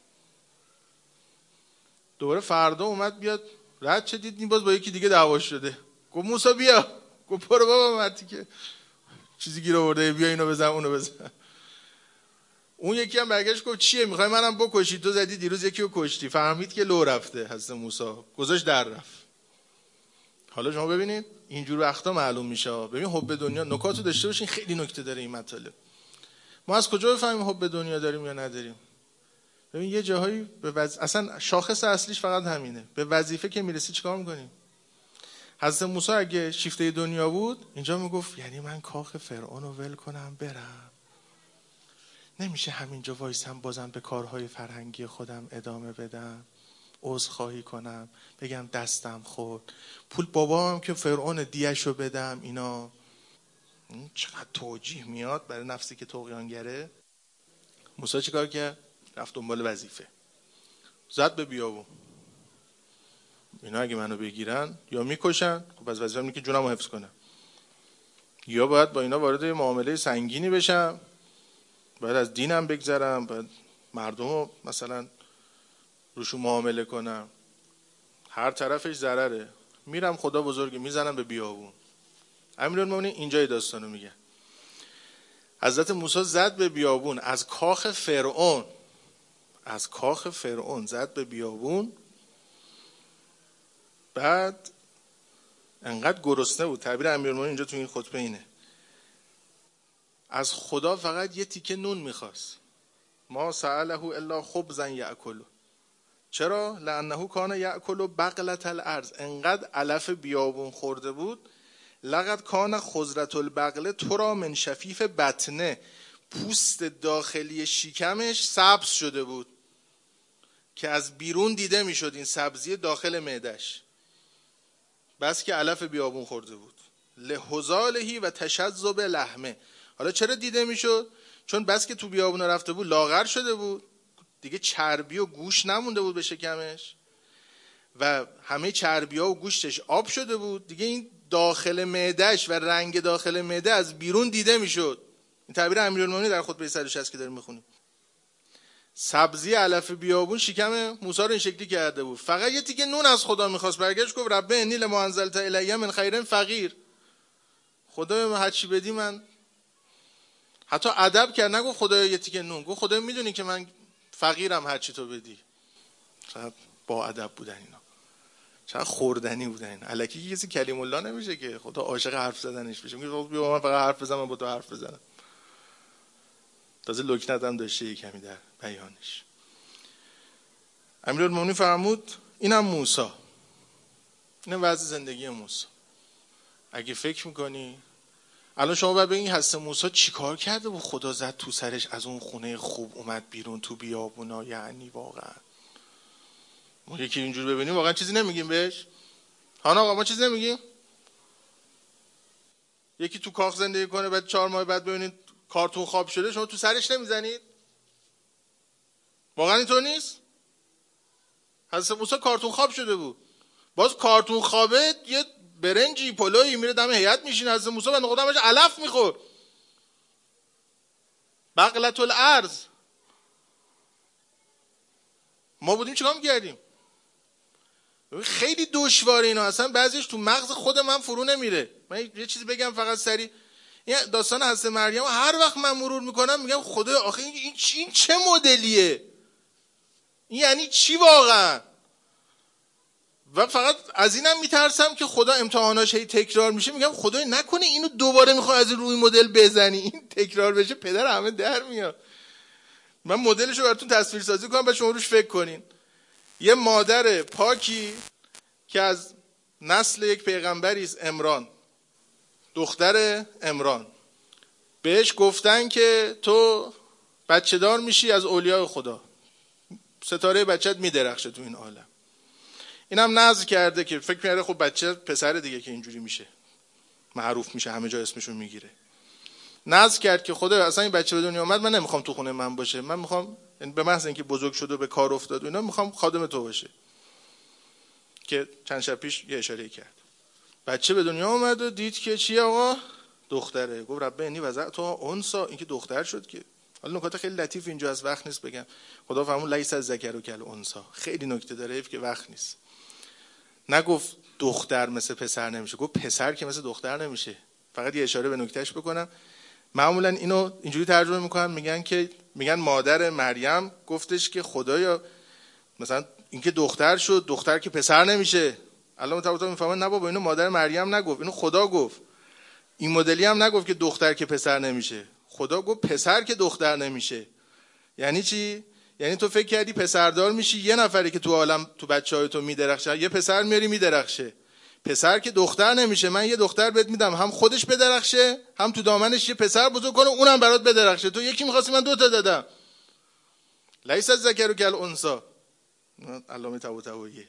دوباره فردا اومد بیاد رد چه دید باز با یکی دیگه دعواش شده. گفت موسی بیا. گفت برو بابا، مرتی که چیزی گیر آورده، بیا اینو بزن اونو بزن. اون یکی هم برگشت گفت چیه میخوای منم بکشی؟ تو زدی دیروز یکی رو کشتی. فهمید که لو رفته حضرت موسی، گذاشت در رفت. حالا شما ببینید اینجور وقتا معلوم میشه. ببین حب دنیا، نکاتو داشته باشین، خیلی نکته داره این مطالب. ما از کجا بفهمیم حب دنیا داریم یا نداریم؟ ببین یه جاهایی اصلا شاخص اصلیش فقط همینه. به وظیفه که میرسی چیکار میکنیم؟ حضرت موسی اگه شیفته دنیا بود اینجا میگفت یعنی من کاخ فرعون رو ول کنم برم؟ نمیشه همینجا وایسم بازم به کارهای فرهنگی خودم ادامه بدم، عذرخواهی کنم، بگم دستم خورد، پول بابام که فرعون دیهشو بدم؟ اینا چقدر توجیه میاد برای نفسی که طغیانگره. موسی چیکار کرد؟ رفت دنبال وظیفه، زد به بیابون. اینا اگه منو بگیرن یا میکشن، خب از وظیفه‌م اینه که جونمو حفظ کنم، یا باید با اینا وارد معامله سنگینی بشم، باید از دینم بگذرم، باید مردمو مثلا روشون معامله کنم. هر طرفش ضرره. میرم خدا بزرگی میزنم به بیابون. امیرالمومنین اینجای داستانو میگه. حضرت موسی زد به بیابون، از کاخ فرعون زد به بیابون. بعد انقدر گرسنه بود، تعبیر امیرالمومنین اینجا تو این خطبه اینه، از خدا فقط یه تیکه نون میخواست. ما سأله الا خبزا یأکله. چرا؟ لأنه کان یأکل بقلة الارض. انقدر علف بیابون خورده بود. لقد کان خضرة البقله ترا من شفیف بطنه. پوست داخلی شکمش سبز شده بود که از بیرون دیده میشد این سبزی داخل معدش، بس که علف بیابون خورده بود. لهزالهی و تشذب لحمه. حالا چرا دیده میشد؟ چون بس که تو بیابون رفته بود لاغر شده بود دیگه، چربی و گوشت نمونده بود به شکمش و همه چربی ها و گوشتش آب شده بود دیگه. این داخل معدهش و رنگ داخل معده از بیرون دیده میشد. این تعبیر امیرالمومنین در خطبه 160 که داریم میخونیم. سبزی علف بیابون شکم موسی رو این شکلی کرده بود. فقط یه تیکه نون از خدا میخواست، برگشت گفت رب انی لما انزلت الی من خیر فقیر. خدا من هر چی بدی من. حتی ادب کرد، نگفت خدایا یه تیکه نون، گفت خدایا میدونی که من فقیرم هر چی تو بدی. چقدر با ادب بودن اینا، چقدر خوردنی بودن. الکی کسی کلیم الله نمیشه که خدا عاشق حرف زدنش بشه، میگه بیا من فقط حرف بزنم، من با تو حرف بزنم. تازه لکنت هم داشته یه کمی در بیانش. امیرالمومنین فرمود اینم موسی، اینم وضع زندگی موسی. اگه فکر میکنی الان شما باید ببینید حضرت موسی چیکار کرده و خدا زد تو سرش، از اون خونه خوب اومد بیرون تو بیابونا. یعنی واقعا ما یکی اینجور ببینیم واقعا چیزی نمیگیم بهش. ها آقا ما چیزی نمیگیم. یکی تو کاخ زندگی کنه بعد 4 ماه بعد ببینید کارتون خواب شده، شما تو سرش نمیزنید؟ واقعا اینطور نیست؟ حضرت موسی کارتون خواب شده بود، باز کارتون خوابه یه برنجی پلویی میره دم هیئت میشینه. حضرت موسی بنده خدا همش علف میخورد، بقلة الارض. ما بودیم چیکار میکردیم؟ خیلی دشواره اینا، اصلا بعضیش تو مغز خود من فرو نمیره. من یه چیزی بگم فقط سریع. این داستان حضرت مریم هر وقت من مرور میکنم میگم خدا آخه این چه مدلیه؟ این یعنی چی واقعا؟ و فقط از اینم میترسم که خدا امتحاناش هی تکرار میشه، میگم خدای نکنه اینو دوباره میخوای از روی مدل بزنی، این تکرار بشه پدر همه در میاد. من مدلشو براتون تصویر سازی کنم بعد شما روش فکر کنین. یه مادر پاکی که از نسل یک پیغمبری است، عمران، دختر عمران، بهش گفتن که تو بچه دار میشی از اولیاء خدا، ستاره بچت میدرخشه تو این عالم. اینم نذر کرده که فکر میاره خب بچه پسر دیگه که اینجوری میشه معروف میشه همه جا اسمشو میگیره. نذر کرد که خدا اصلا این بچه به دنیا اومد من نمیخوام تو خونه من باشه، من میخوام به محض اینکه بزرگ شد و به کار افتاد و اینا میخوام خادم تو باشه. که چند شب پیش یه اشاره کرد. بچه به دنیا اومد و دید که چی آقا؟ دختره. گفت رب انی وضعتها انثی، این که دختر شد که. حالا نکات خیلی لطیف اینجا از وقت نیست بگم. خدا فرمود لیس الذکر کالانثی، خیلی نکته داره حیف که وقت نیست. نگفت دختر مثل پسر نمیشه، گفت پسر که مثل دختر نمیشه. فقط یه اشاره به نکتهش بکنم. معمولا اینو اینجوری ترجمه میکنن، میگن مادر مریم گفتش که خدایا مثلا اینکه دختر شد، دختر که پسر نمیشه. علامه طباطبایی میفهمن نه بابا اینو مادر مریم نگفت، اینو خدا گفت. این مدلی هم نگفت که دختر که پسر نمیشه، خدا گفت پسر که دختر نمیشه. یعنی چی؟ یعنی تو فکر کردی پسردار میشی، یه نفری که تو عالم تو بچهای تو میدرخشه، یه پسر میاری میدرخشه. پسر که دختر نمیشه، من یه دختر بهت میدم هم خودش بدرخشه هم تو دامنش یه پسر بزرگ کنه اونم برات بدرخشه. تو یکی می‌خواستی من 2 تا دادم. لیس الذکر کالانثی. علامه طباطبایی.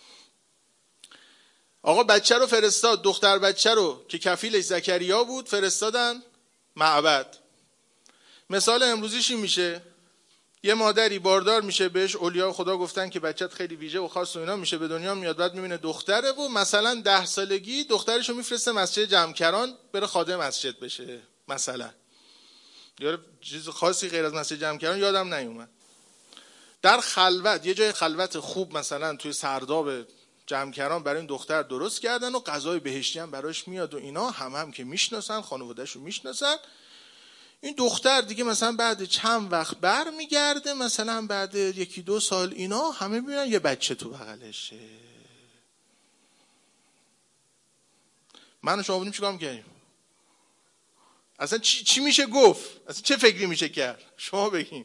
آقا بچه رو فرستاد، دختر بچه رو که کفیلش زکریا بود فرستادن معبد. مثال امروزیش این میشه یه مادری باردار میشه، بهش اولیاء خدا گفتن که بچت خیلی ویژه و خاص و اینا میشه، به دنیا میاد، بعد میبینه دختره و مثلا 10 سالگی دخترشو میفرسته مسجد جمکران بره خادم مسجد بشه مثلا. یا چیز خاصی غیر از مسجد جمکران یادم نیومد. در خلوت، یه جای خلوت خوب مثلا توی سرداب جمکران برای این دختر درست کردن و غذای بهشتی هم براش میاد و اینا، هم که میشناسن، خانواده‌شو میشناسن. این دختر دیگه مثلا بعد چند وقت بر میگرده، مثلا بعد 1-2 سال اینا همه میبینن یه بچه تو بغلشه. من و شما بودیم چیکار میکنیم؟ اصلا چی میشه گفت؟ اصلا چه فکری میشه کرد؟ شما بگین.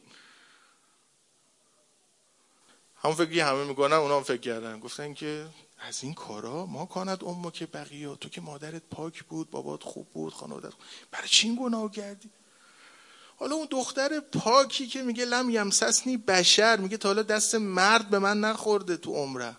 همون فکری همه میکنن، اونا هم فکر کردن، گفتن که از این کارا ما کانت امو که بقیه، تو که مادرت پاک بود، بابات خوب بود، خانوادت خوب، برای چی این گناهو کردی؟ حالا اون دختر پاکی که میگه لم یمسسنی بشر، میگه تا حالا دست مرد به من نخورده تو عمرم،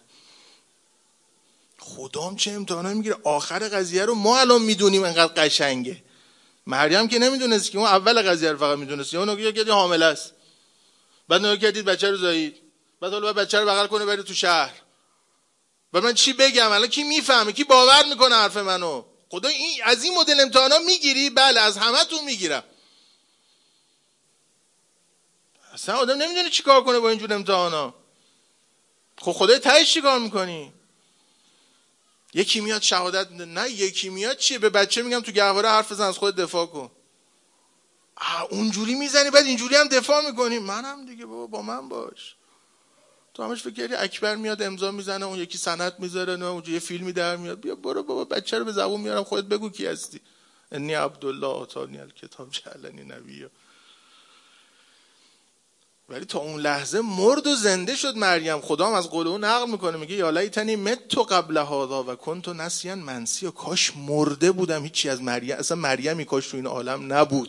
خدام چه امتحانایی میگیره. آخر قضیه رو ما الان میدونیم انقدر قشنگه. مریم که نمیدونست که، اون اول قضیه رو فقط میدونست. اون نگاه کردی حامله است، بعد نگاه کردید بچه رو زایید، بعد حالا باید بچه رو بغل کنه بره تو شهر. و من چی بگم الان؟ کی میفهمه؟ کی باور میکنه حرف منو؟ خدا این از این مدل امتحانا میگیری؟ بله از همتون میگیرم. اصلا آدم نمیدونه چی کار کنه با اینجور امتحانا. خب خدای تهش چی کار میکنی؟ یکی میاد شهادت میده، نه یکی میاد چیه؟ به بچه میگم تو گهواره حرف بزن، از خودت دفاع کن. اونجوری میزنی بعد اینجوری هم دفاع میکنی. منم دیگه بابا با من باش. تو همش فکر کردی اکبر میاد امضا میزنه، اون یکی سند میذاره، نه اونجا یه فیلمی در میاد. بیا برو بابا، بچه رو به زبون میارم، خودت بگو کی هستی. انی عبدالله آتانی الکتاب جعلنی نبیا. ولی تا اون لحظه مرد و زنده شد مریم. خدا هم از قول اون نقل میکنه، میگه یا لیتنی مت قبل هذا و کنت نسیا منسیا. کاش مرده بودم، هیچی از مریم، اصلا مریمی کاش تو این عالم نبود.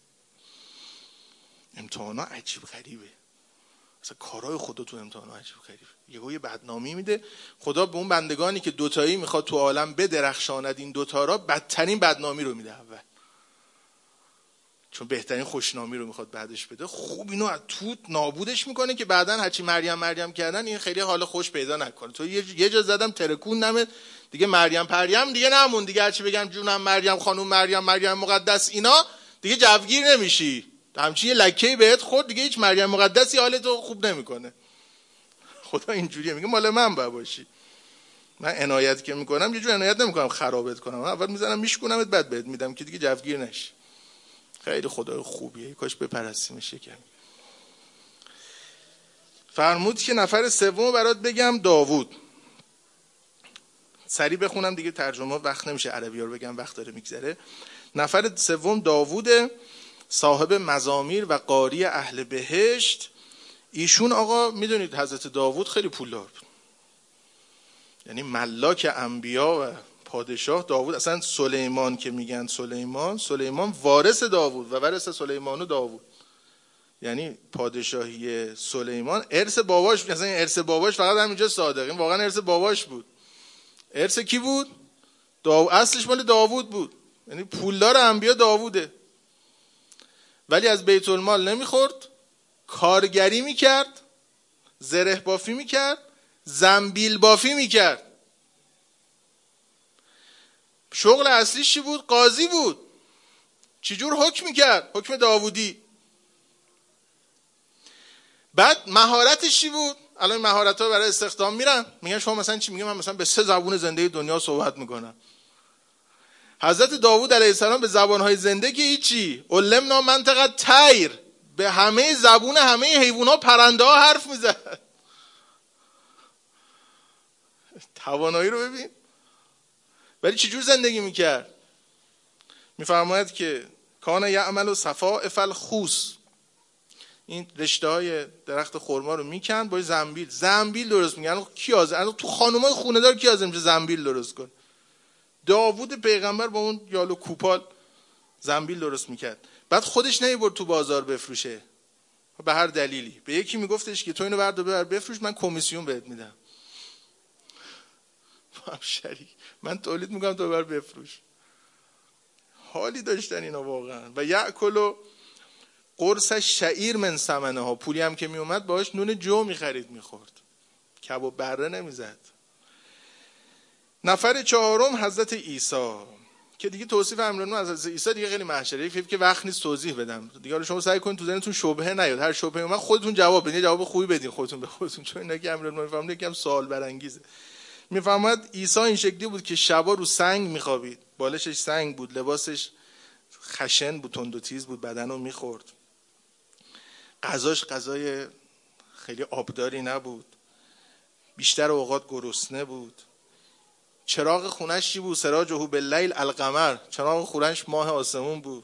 امتحانا عجیب غریبه، اصلا کارهای خدا تو امتحانا عجیب غریبه. یه بدنامی میده خدا به اون بندگانی که دوتایی میخواد تو عالم بدرخشاند، این دوتا را بدترین بدنامی رو میده اول، چون بهترین خوشنامی رو میخواد بعدش بده. خوب اینو از تو نابودش میکنه که بعدن هرچی مریم کردن این خیلی حال خوش پیدا نکنه. تو یه جا زدم ترکوندم دیگه، مریم پریم دیگه نمون دیگه، هرچی بگم جونم مریم خانوم مریم مقدس اینا دیگه جوگیر نمیشی. همچین یه لکه‌ای بهت خورد دیگه، هیچ مریم مقدسی حالتو خوب نمیکنه. خدا اینجوریه، میگه مال من باشی. من عنایت که میکنم یه جور عنایت نمیکنم خرابت کنم، اول میزنم میشکنمت بعد بهت میدم که دیگه جوگیر نشی. خیلی خدای خوبیه، کاش بپرستیمش یکم. فرمود که نفر سوم برات بگم داوود. سریع بخونم دیگه، ترجمه وقت نمیشه عربی ها رو بگم، وقت داره میگذره. نفر سوم داوود، صاحب مزامیر و قاری اهل بهشت. ایشون آقا میدونید حضرت داوود خیلی پولدار بود، یعنی ملاک انبیا و پادشاه داوود. اصلا سلیمان که میگن سلیمان وارث داوود و ورث سلیمان و داوود، یعنی پادشاهی سلیمان ارث باباش. مثلا این ارث باباش فقط همینجا صادق، این واقعا ارث باباش بود. ارث کی بود؟ اصلش مال داوود بود، یعنی پولدار انبیا داووده. ولی از بیت المال نمیخورد، کارگری میکرد، زره بافی میکرد، زنبیل بافی میکرد. شغل اصلیش چی بود؟ قاضی بود. چجور حکم میکرد؟ حکم داوودی. بعد مهارتش چی بود؟ الان مهارت‌ها برای استخدام میرن، میگن شما مثلا چی؟ میگه من مثلا به 3 زبون زنده دنیا صحبت میکنم. حضرت داوود علیه السلام به زبانهای زنده که هیچی، علمنا منطقه طیر، به همه زبون همه حیوانات پرنده ها حرف میزد. توانایی رو ببین. ولی چجور زندگی میکرد؟ میفرماید که کان یعمل صفائف الخوص، این رشته های درخت خرما رو میکند با زنبیل درست میگن. کی آزم تو خانمای خونه دار کی آزم میشه زنبیل درست کن؟ داوود پیغمبر با اون یالو کوپال زنبیل درست میکرد. بعد خودش نمیبرد تو بازار بفروشه به هر دلیلی، به یکی میگفتش که تو اینو بردار ببر بفروش، من کمیسیون بهت میدم. شریک من تولید میکنم تو ببر بفروش. حالی داشتن اینا واقعا. و یاکل قرص شعیر من ثمنه ها، پولی هم که میومد باهاش نون جو میخرید میخورد، کب و بره نمیزد. نفر چهارم حضرت عیسی، که دیگه توصیف امرنو از حضرت عیسی دیگه خیلی محشره، فکر که وقت نیست توضیح بدم دیگه. شما سعی کنید تو ذهنتون شبهه نیاد، هر شبهه اومد خودتون جواب بدین، جواب خوبی بدین خودتون به خودتون، چون اینا که امرنو میفهمید یکم سوال برانگیزه. میفهمد عیسی این شکلی بود که شبا رو سنگ میخوابید، بالشش سنگ بود، لباسش خشن بود، تند و تیز بود، بدنو میخورد، غذاش غذای خیلی آبداری نبود، بیشتر اوقات گرسنه بود. چراغ خونش چی بود؟ سراجه باللیل القمر، چراغ خونش ماه آسمون بود.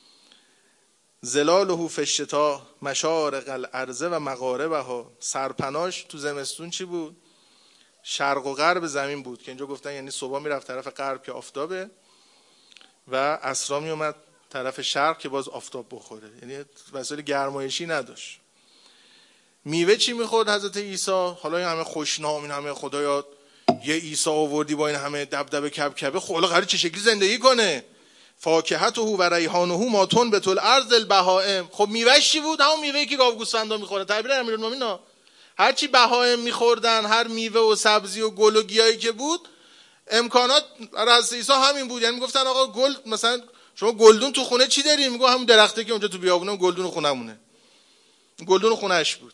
ظلاله فی الشتاء مشارق الارض و مغاربها، سرپناش تو زمستون چی بود؟ شرق و غرب زمین بود، که اینجا گفتن یعنی صبح میرفت طرف غرب که آفتابه و عصرا میومد طرف شرق که باز آفتاب بخوره، یعنی وسایل گرمایشی نداشت. میوه چی میخورد حضرت عیسی؟ حالا این همه خوشنام، این همه خدایا یه عیسی آوردی با این همه دبدبه کبکبه، خب حالا قراره چه شکلی زندگی کنه؟ فاکهته و ریحانه ما تنبت الارض البهائم. خب میوهش چی بود؟ همون میوهی که گاو گوسفندا میخوره. تعبیر امیرالمومنین هر چی بهائم میخوردن، هر میوه و سبزی و گل و گیاهی که بود، امکانات حضرت عیسی همین بود. یعنی میگفتن آقا گل، مثلا شما گلدون تو خونه چی داری؟ میگه همون درخته که اونجا تو بیابونه گلدون خونمونه. گلدون خونهش بود.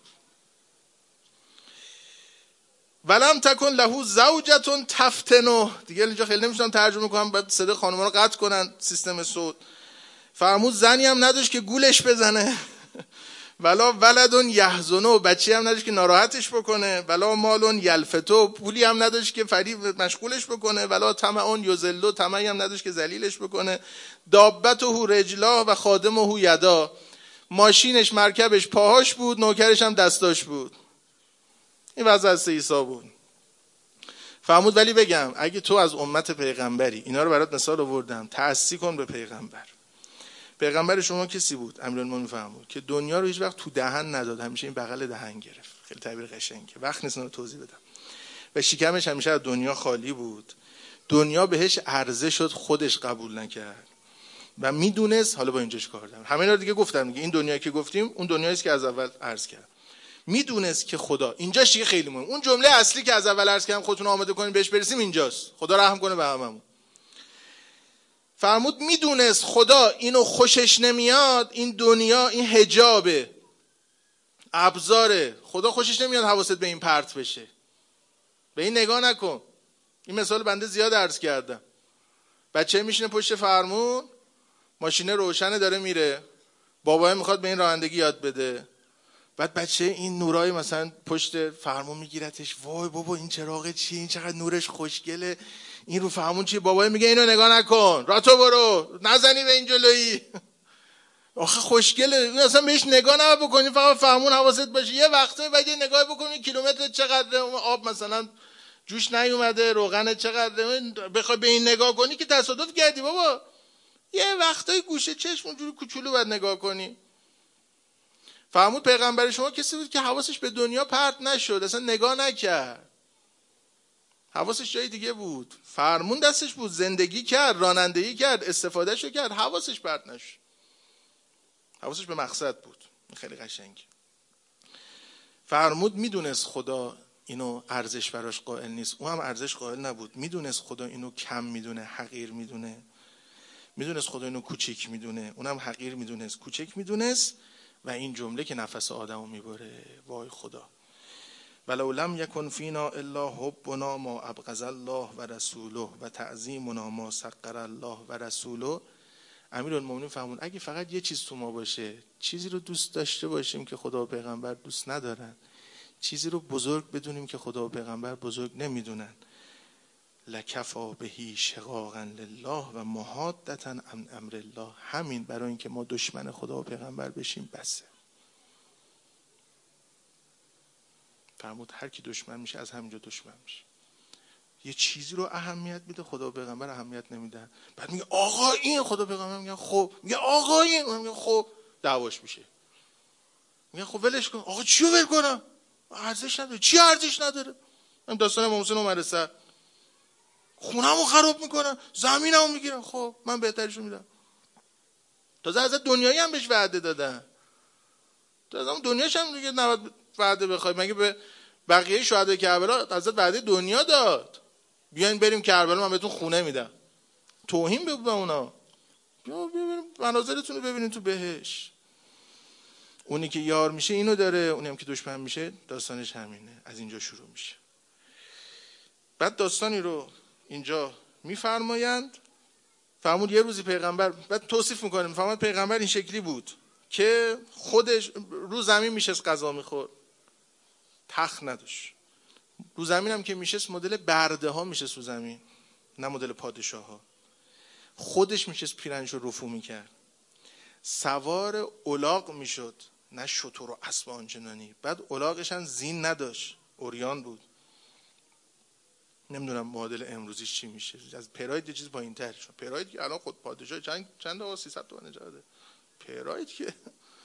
ولم تکن له زوجة تفتنه. دیگه اینجا خیلی نمیشونم ترجمه کنم، باید صدا خانوما رو قطع کنن سیستم صوت. فرمود زنی هم نداشت که گولش بزنه، ولا ولد یحزنه، بچی هم نداشت که ناراحتش بکنه، ولا مال یلفتو، پولی هم نداشت که فریب مشغولش بکنه، ولا طمع یذلو، طمعی هم نداشت که ذلیلش بکنه. دابته رجلا و خادمه یدا، ماشینش مرکبش پاهاش بود، نوکرش هم دستاش بود. این وضع از عیسی بود. فرمود ولی بگم اگه تو از امت پیغمبری، اینا رو برات مثال آوردم، تأسی کن به پیغمبر. پیغمبر شما کسی بود امیرالمومنین فرمود که دنیا رو هیچ وقت تو دهن نداد، همیشه این بغل دهن گرفت. خیلی تعبیر قشنگه، وقت نیست اون رو توضیح بدم. و شکمش همیشه از دنیا خالی بود. دنیا بهش عرضه شد، خودش قبول نکرد و میدونست. حالا با اینجاش کار دارم، همه اینا دیگه گفتم دیگه. این دنیایی که گفتیم اون دنیایی است که از اول عرض کردم. میدونست که خدا، اینجاش دیگه خیلی مهم، اون جمله اصلی که از اول عرض کردم خودتون آماده کنین بهش برسیم اینجاست. خدا رحم کنه به هممون. فرمود میدونست خدا اینو خوشش نمیاد، این دنیا این حجابه، ابزاره، خدا خوشش نمیاد حواست به این پرت بشه. به این نگاه نکن. این مثال بنده زیاد عرض کردم. بچه میشینه پشت فرمون، ماشینه روشنه داره میره، بابا میخواد به این رانندگی یاد بده، بعد بچه این نورای مثلا پشت فرمون میگیرتش، وای بابا این چراغ چیه، این چقدر نورش خوشگله، این رو فرمون چیه، بابا میگه اینو نگاه نکن، راتو برو، نزنی به این جلویی، آخه خوشگله، این اصلا بهش نگاه نباید بکنی، فقط فرمون حواست باشه. یه وقته باید یه نگاه بکنی کیلومتر چقدره، آب مثلا جوش نیومده، روغن چقدره، بخوای به این نگاه کنی که تصادف کردی بابا. یه وقتای گوشه چشم اونجوری کوچولو باید نگاه کنی. فرمود پیغمبر شما کسی بود که حواسش به دنیا پرت نشد، اصلا نگاه نکرد، حواسش جای دیگه بود. فرمون دستش بود، زندگی کرد، رانندگی کرد، استفادهشو کرد، حواسش پرت نشد، حواسش به مقصد بود. خیلی قشنگه. فرمود میدونست خدا اینو ارزش براش قائل نیست، اون هم ارزش قائل نبود. میدونست خدا اینو کم میدونه، حقیر میدونه. میدونست خدا اینو کوچیک میدونه، اونم حقیر میدونست، کوچیک میدونست. و این جمله که نفس آدمو میبره، وای خدا، ولو لم یکن فینا الا حبنا ما ابغض الله و رسوله و تعظیمنا ما سقر الله و رسوله. امیرالمومنین فرمود اگه فقط یه چیز تو ما باشه، چیزی رو دوست داشته باشیم که خدا و پیغمبر دوست ندارن، چیزی رو بزرگ بدونیم که خدا و پیغمبر بزرگ نمیدونن، لکفا بهی شقاقا لله و محادتا عن امر الله. همین برای اینکه ما دشمن خدا و پیغمبر بشیم بسه. فرمود هر کی دشمن میشه از همینجا دشمن میشه. یه چیزی رو اهمیت میده، خدا و پیغمبر اهمیت نمیدن. بعد میگه آقا این، خدا و پیغمبر میگن خب، میگه آقا این، میگه خب، دعواش میشه. میگه خب ولش کن. آقا چیو ول کنم؟ ارزش نداره. چی ارزش نداره؟ من داستان امام حسین عمر سر، خونمو خراب میکنن، زمینمو میگیرن، خب من بهترشو میدم. تازه از دنیایی هم بهش وعده دادن، تازه اون دنیاش هم دیگه نباید وعده بخوای. مگه به بقیه شهدای کربلا حضرت وعده دنیا داد، بیاین بریم کربلا من بهتون خونه میدم. توهین به اونا، بیا ببینیم مناظرتون رو ببینین تو بهش. اونی که یار میشه اینو داره، اونی هم که دشمن میشه داستانش همینه. از اینجا شروع میشه. بعد داستانی رو اینجا میفرمایند. فرمود یه روزی پیغمبر، بعد توصیف میکنه، میفرماد پیغمبر این شکلی بود که خودش رو زمین میشست غذا میخورد، تخت نداشت. رو زمین هم که میشست مدل برده ها میشست رو زمین، نه مدل پادشاه ها. خودش میشست پیرنش رو رفو میکرد، سوار الاغ میشد، نه شتر و اسب آنچنانی. بعد الاغش هم زین نداشت، عریان بود. نمیدونم معادل امروزیش چی میشه، از پراید یه چیز پایین‌تر شد. پراید که الان خود پادشاه چند تا 300 تومن جاده پراید که.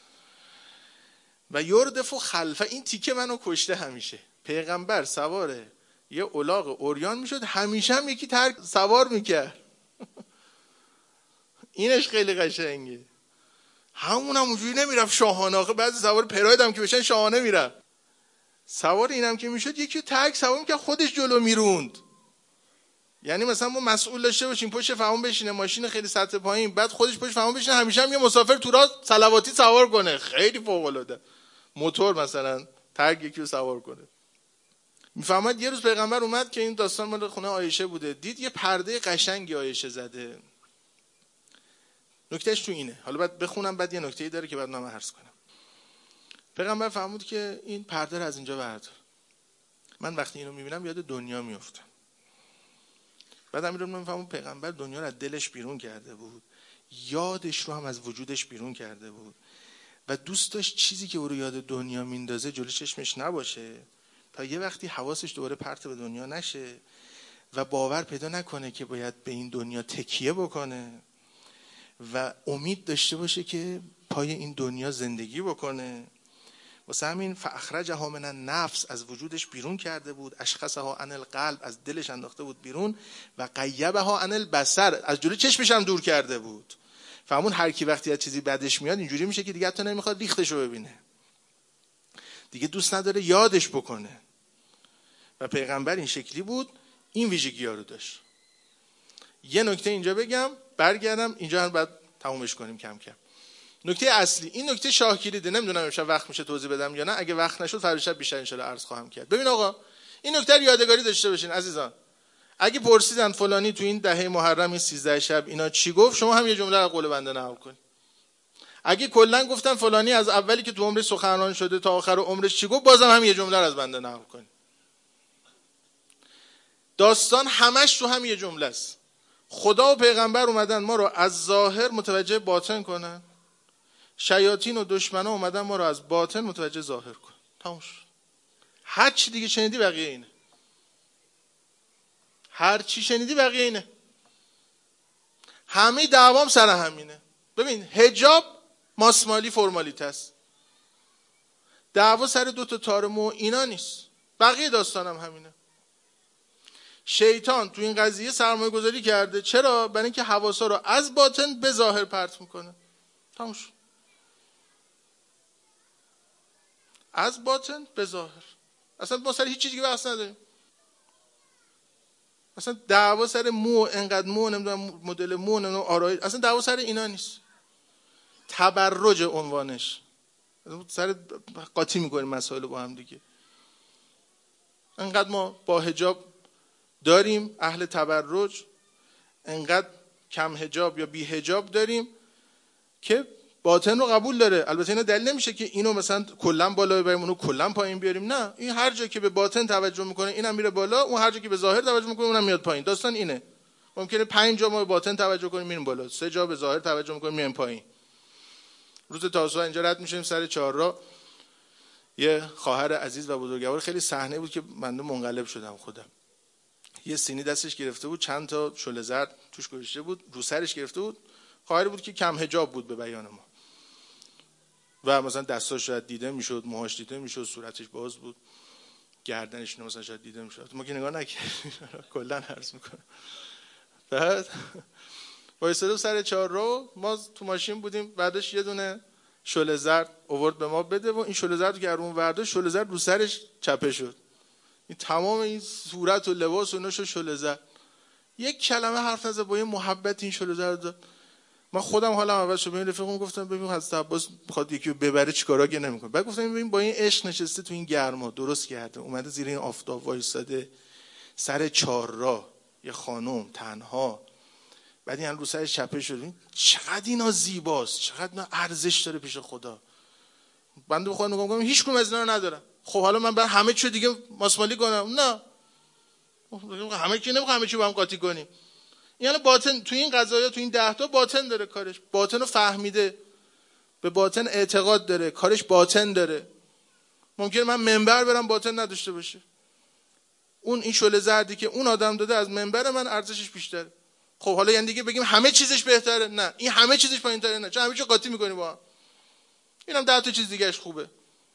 و یردفو خلفه، این تیکه منو کشته همیشه. پیغمبر سوار یه الاغ عریان میشد، همیشه هم یکی ترک سوار میکرد. اینش خیلی قشنگه. همونم اونجوری نمیرفت شاهانه، آخه بعضی سوار پراید هم که بشن شاهانه میرفت. سوار اینم که میشد یکی ترک سوار میکرد، خودش جلو میروند. یعنی مثلا ما مسئول داشته باشیم پشت فرمون بشینه، ماشین خیلی سطح پایین، بعد خودش پشت فرمون بشینه، همیشه هم یه مسافر تو راه صلواتی سوار کنه. خیلی فوق العاده. موتور مثلا ترگ یکی رو سوار کنه. میفهمد یه روز پیغمبر اومد که این داستان مال خونه عایشه بوده، دید یه پرده قشنگی عایشه زده. نکتهش تو اینه، حالا بعد بخونم بعد یه نکته‌ای داره که بعد نام عرض کنم. پیغمبر فرمود که این پرده رو از اینجا بردار. من وقتی اینو میبینم یاد دنیا میافتم. بعد امیر من میفهمم پیغمبر دنیا رو از دلش بیرون کرده بود، یادش رو هم از وجودش بیرون کرده بود و دوست داشت چیزی که او رو یاد دنیا میندازه جلوی چشمش نباشه تا یه وقتی حواسش دوباره پرت به دنیا نشه و باور پیدا نکنه که باید به این دنیا تکیه بکنه و امید داشته باشه که پای این دنیا زندگی بکنه. واسه همین فاخرجها من النفس، از وجودش بیرون کرده بود، اشخصها عن القلب، از دلش انداخته بود بیرون، و غیبها عن البصر، از جلوی چشمش هم دور کرده بود. فهمون هر کی وقتی از چیزی بدش میاد اینجوری میشه که دیگه حتی نمیخواد ریختش رو ببینه، دیگه دوست نداره یادش بکنه. و پیغمبر این شکلی بود، این ویژگی‌ها رو داشت. یه نکته اینجا بگم برگردم اینجا هم بعد تمومش کنیم کم کم. نکته اصلی، این نکته شاه کلیده، نمیدونم امشب وقت میشه توضیح بدم یا نه، اگه وقت نشد فردا شب بیشتر ان شاء الله عرض خواهم کرد. ببین آقا این نکته رو یادگاری داشته باشین عزیزان. اگه پرسیدن فلانی تو این دهه محرم این 13 شب اینا چی گفت، شما هم یه جمله از قول بنده نقل کنید. اگه کلا گفتن فلانی از اولی که تو عمرش سخنران شده تا آخر عمرش چی گفت، بازم هم یه جمله از بنده نقل کنید. داستان همش تو هم یه جمله است. خدا و پیغمبر اومدن ما رو از ظاهر متوجه باطن کنن، شیاطین و دشمنا اومدن ما رو از باطن متوجه ظاهر کنن. تموم شد. هر چی دیگه شنیدی بقیه اینه. هر چی شنیدی بقیه اینه. همه دعوام سر همینه. ببین حجاب ماسمالی فرمالیته است. دعوا سر 2 تا تار مو اینا نیست. بقیه داستانم همینه. شیطان تو این قضیه سرمایه گذاری کرده. چرا؟ برای اینکه حواسا رو از باطن به ظاهر پرت میکنه. تموم شد. از باطن به ظاهر. اصلا ما سر هیچ چیزی که بحث نداریم. اصلا دعوا سر مو، انقدر مو، نمیدونم مدل مو، نمیدونم آرایش، اصلا دعوا سر اینا نیست. تبرج عنوانش. سر قاطی میکنیم مسائل با هم دیگه. انقدر ما با حجاب داریم اهل تبرج، انقدر کم حجاب یا بی حجاب داریم که باطن رو قبول داره. البته اینا دلیل نمیشه که اینو مثلا کلا بالا ببریم اونو کلا پایین بیاریم، نه، این هر جا که به باطن توجه میکنه اینم میره بالا، اون هر جا که به ظاهر توجه میکنه اونم میاد پایین. داستان اینه. ممکنه 5 جا ما به باطن توجه کنیم میریم بالا، 3 جا به ظاهر توجه میکنیم میایم پایین. روز تاسوعا اینجا رد میشیم سر چهارراه، یه خواهر عزیز و بزرگوار، خیلی صحنه بود که من منقلب شدم خودم. یه سینی دستش گرفته بود، چند تا شل زرد توش گذاشته بود، رو سرش گرفته بود. خواهری بود که کم حجاب بود به بیان ما و مثلا دستاش شاید دیده میشد، موهاش دیده میشد، صورتش باز بود، گردنش مثلا شاید دیده میشد. ما که نگاه نکردیم کلا عرض میکنم. بعد وایسادم سر چهارراه، ما تو ماشین بودیم، بعدش یه دونه شل زرد آورد به ما بده و این شل زرد که اون ورده شل زرد رو سرش چپه شد. این تمام این صورت و لباس و اینا شد شل زرد. یک کلمه حرف نزد، با یه محبت این شل زرد داد. من خودم حالم عوض شد. به این رفیقم گفتم ببین حضرت عباس میخواد یکی رو ببره چیکارا که نمیکنه. بعد گفتم ببین با این عشق نشسته تو این گرما، درست کرده، اومده زیر این آفتاب وایساده سر چهارراه، یه خانم تنها، بعد این رو سرش چپه شد. چقدر اینا زیباست، چقدر اینا ارزش داره پیش خدا. بنده به خودم نگاه میکنم هیچ کدوم از اینا رو ندارم. خب حالا من بعد همه چی دیگه ماسمالی کنم؟ نه، همه چی نمیخوام همه چی با هم قاطی کنیم. یعنی باطن تو این قضایا، تو این 10 تا باطن داره کارش، باطن رو فهمیده، به باطن اعتقاد داره، کارش باطن داره. ممکنه من منبر برم باطن نداشته باشه. اون این شعله زردی که اون آدم داده از منبر من ارزشش بیشتره. خب حالا یعنی دیگه بگیم همه چیزش بهتره؟ نه، این همه چیزش پایین‌تره. نه، چون همه چی قاطی می‌کنی با هم. اینم 10 تا چیز دیگه‌اش خوبه.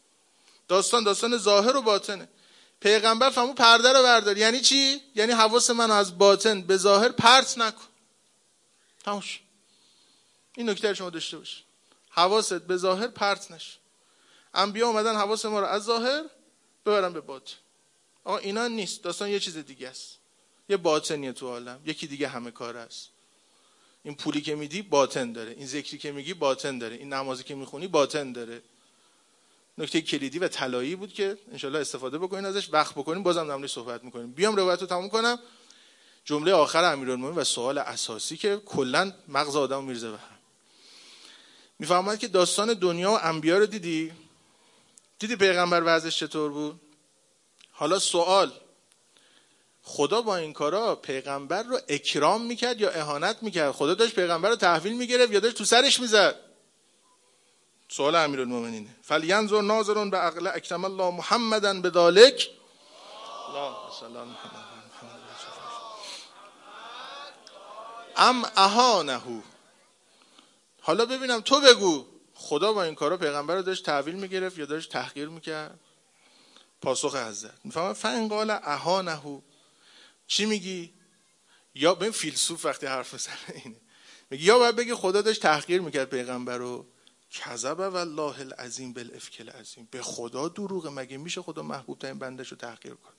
داستان ظاهر و باطنه. پیغمبر فرمود پرده رو بردار. یعنی چی؟ یعنی حواس منو از باطن به ظاهر پرت نکن. تموش. این نکته رو شما داشته باش. حواست به ظاهر پرت نشه. انبیا اومدن حواس ما رو از ظاهر ببرن به باطن. آقا اینا نیست. داستان یه چیز دیگه است. یه باطنیه تو عالم. یکی دیگه همه کار است. این پولی که میدی باطن داره. این ذکری که میگی باطن داره. این نمازی که میخونی باطن داره. نکته کلیدی و طلایی بود که انشالله استفاده بکنین ازش، وقت بکنین بازم در موردش صحبت میکنیم. بیام روایت رو تموم کنم. جمله آخر امیرالمومنین و سوال اساسی که کلا مغز آدمو میرزه به هم. میفهمد که داستان دنیا و انبیا رو دیدی پیغمبر وضعش چطور بود؟ حالا سوال، خدا با این کارا پیغمبر رو اکرام میکرد یا اهانت میکرد؟ خدا داشت پیغمبر رو تحویل میگرفت یا داشت تو سرش میزد؟ سوال امیرالمومنینه. فلینظر ناظر بعقل اکرم الله محمدن بذلک. اللهم صل علی محمد ام اهانه. حالا ببینم تو بگو، خدا با این کارا پیغمبر رو داشت تحویل میگرفت یا داشت تحقیر میکرد؟ پاسخ حضرت میفهمم فان قال اهانه. چی میگی؟ یا به فیلسوف وقتی حرف میزنه اینه میگه، یا باید بگی خدا داشت تحقیر میکرد پیغمبر رو، کذب والله العظیم بالافک العظیم، به خدا دروغه، مگه میشه خدا محبوب ترین بندش رو تحقیر کنه؟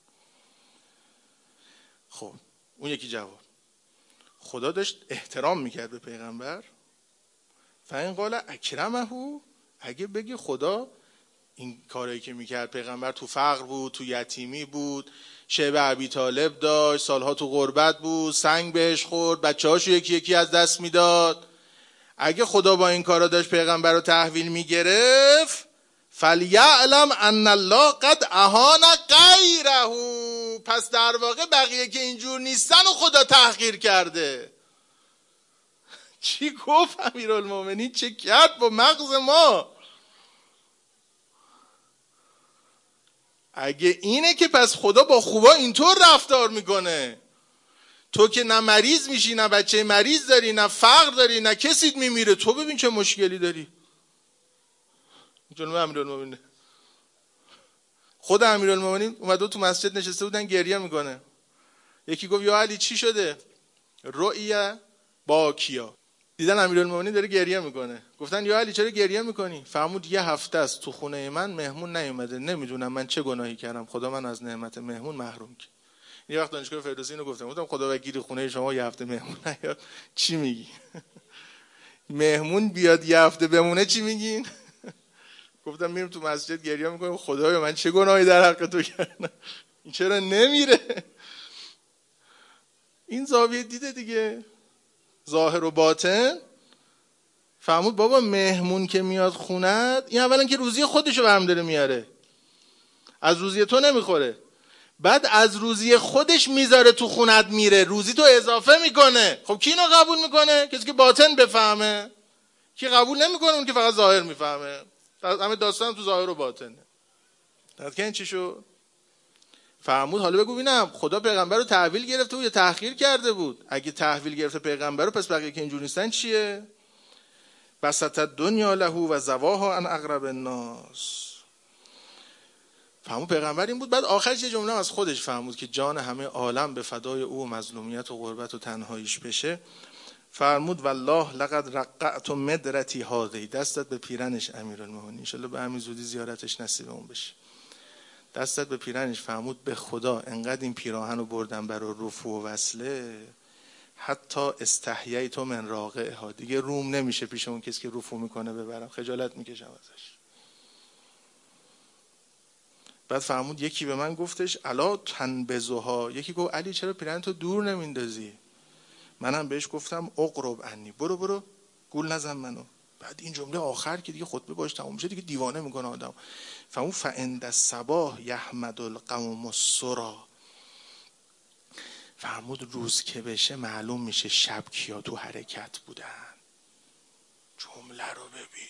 خب اون یکی جواب، خدا داشت احترام میکرد به پیغمبر. فاین قال اکرمه، اگه بگی خدا این کارایی که میکرد، پیغمبر تو فقر بود، تو یتیمی بود، شیبه ابی طالب داشت، سالها تو غربت بود، سنگ بهش خورد، بچه‌هاشو یکی یکی از دست میداد، اگه خدا با این کارا داشت پیغمبر رو تحویل میگرفت، فلیعلم ان الله قد اهان غیره، پس در واقع بقیه که اینجور نیستن و خدا تحقیر کرده. چی گفت امیرالمومنین؟ چه کرد با مغز ما؟ اگه اینه که پس خدا با خوبا اینطور رفتار میکنه، تو که نه مریض میشی، نه بچه مریض داری، نه فقر داری، نه کسیت میمیره، تو ببین چه مشکلی داری. جناب امیرالمومنین، خود امیرالمومنین اومده تو مسجد نشسته بودن گریه میکنه. یکی گفت یا علی چی شده؟ رؤیا باکیا، دیدن امیرالمومنین داره گریه میکنه، گفتن یا علی چرا گریه میکنی؟ فرمود یه هفته است تو خونه من مهمون نیومده، نمیدونم من چه گناهی کردم، خدا من از نعمت مهمون محروم کرد. یه وقت دانشگاه فردوسی اینو گفتم خدا وکیل خونه شما یه هفته مهمون نیاد، چی میگی؟ مهمون بیاد یه هفته بمونه چی میگین؟ گفتم میریم تو مسجد گریه میکنیم، خدایا من چه گناهی در حق تو کردم، این چرا نمیره؟ این زاویه دیده دیگه، ظاهر و باطن. فهمود بابا مهمون که میاد خونت، این اولا که روزی خودشو برم داره میاره، از روزی تو نمیخوره، بعد از روزی خودش میذاره تو خونت میره، روزی تو اضافه میکنه. خب کی اینو قبول میکنه؟ کسی که باطن بفهمه. کی قبول نمیکنه؟ اون که فقط ظاهر میفهمه. همه داستان تو ظاهر و باطنه. درست که چی شو؟ فرمود حالا بگو ببینم خدا پیغمبر رو تحویل گرفته بود یا تحقیر کرده بود؟ اگه تحویل گرفته پیغمبر رو، پس بقیه که اینجور نیستن چیه؟ بسط الدنیا له و زواها عن اقرب الناس. فهمود پیغمبر این بود. بعد آخرش یه جمله از خودش فهمود که جان همه عالم به فدای او و مظلومیت و غربت و تنهاییش بشه. فرمود والله لقد رقعت مدرتی هذه، دستت به پیرنش امیرالمومنین، ان شاءالله به همین زودی زیارتش نصیبمون بشه. دستت به پیرنش. فرمود به خدا انقدر این پیراهن رو بردم برای رفو و وصله، حتی استحییت من راقعها، دیگه روم نمیشه پیش اون کسی که رفو میکنه ببرم، خجالت میکشم ازش. بعد فرمود یکی به من گفتش الا تنبذها، یکی گفت علی چرا پیرهن تو دور نمیندازی؟ منم بهش گفتم اقرب عنی، برو گول نزن منو. بعد این جمله آخر که دیگه خطبه باش تموم میشه دیگه دیوانه میکنه آدم. فرمود فعند الصباح یحمد القوم السرا، فرمود روز که بشه معلوم میشه شب کیا تو حرکت بودن. جمله رو ببین،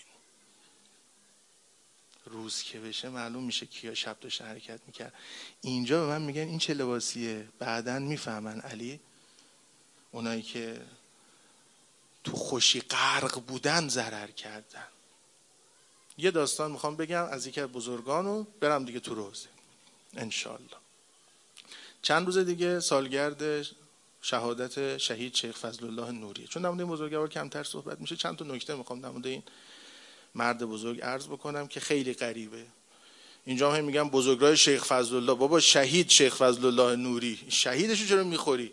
روز که بشه معلوم میشه کیا شب داشت حرکت میکرد. اینجا به من میگن این چه لباسیه؟ بعدن میفهمن علی اونایی که تو خوشی غرق بودن ضرر کردن. یه داستان میخوام بگم از یکی از بزرگانو، برم دیگه تو روزه انشالله. چند روز دیگه سالگرد شهادت شهید شیخ فضل الله نوری. چون در مورد این بزرگوار کمتر صحبت میشه، چند تا نکته میخوام در مورد این مرد بزرگ عرض بکنم که خیلی غریبه. اینجا هم میگم بزرگراه شیخ فضل الله، بابا شهید شیخ فضل الله نوری، شهیدشو چرا میخوری؟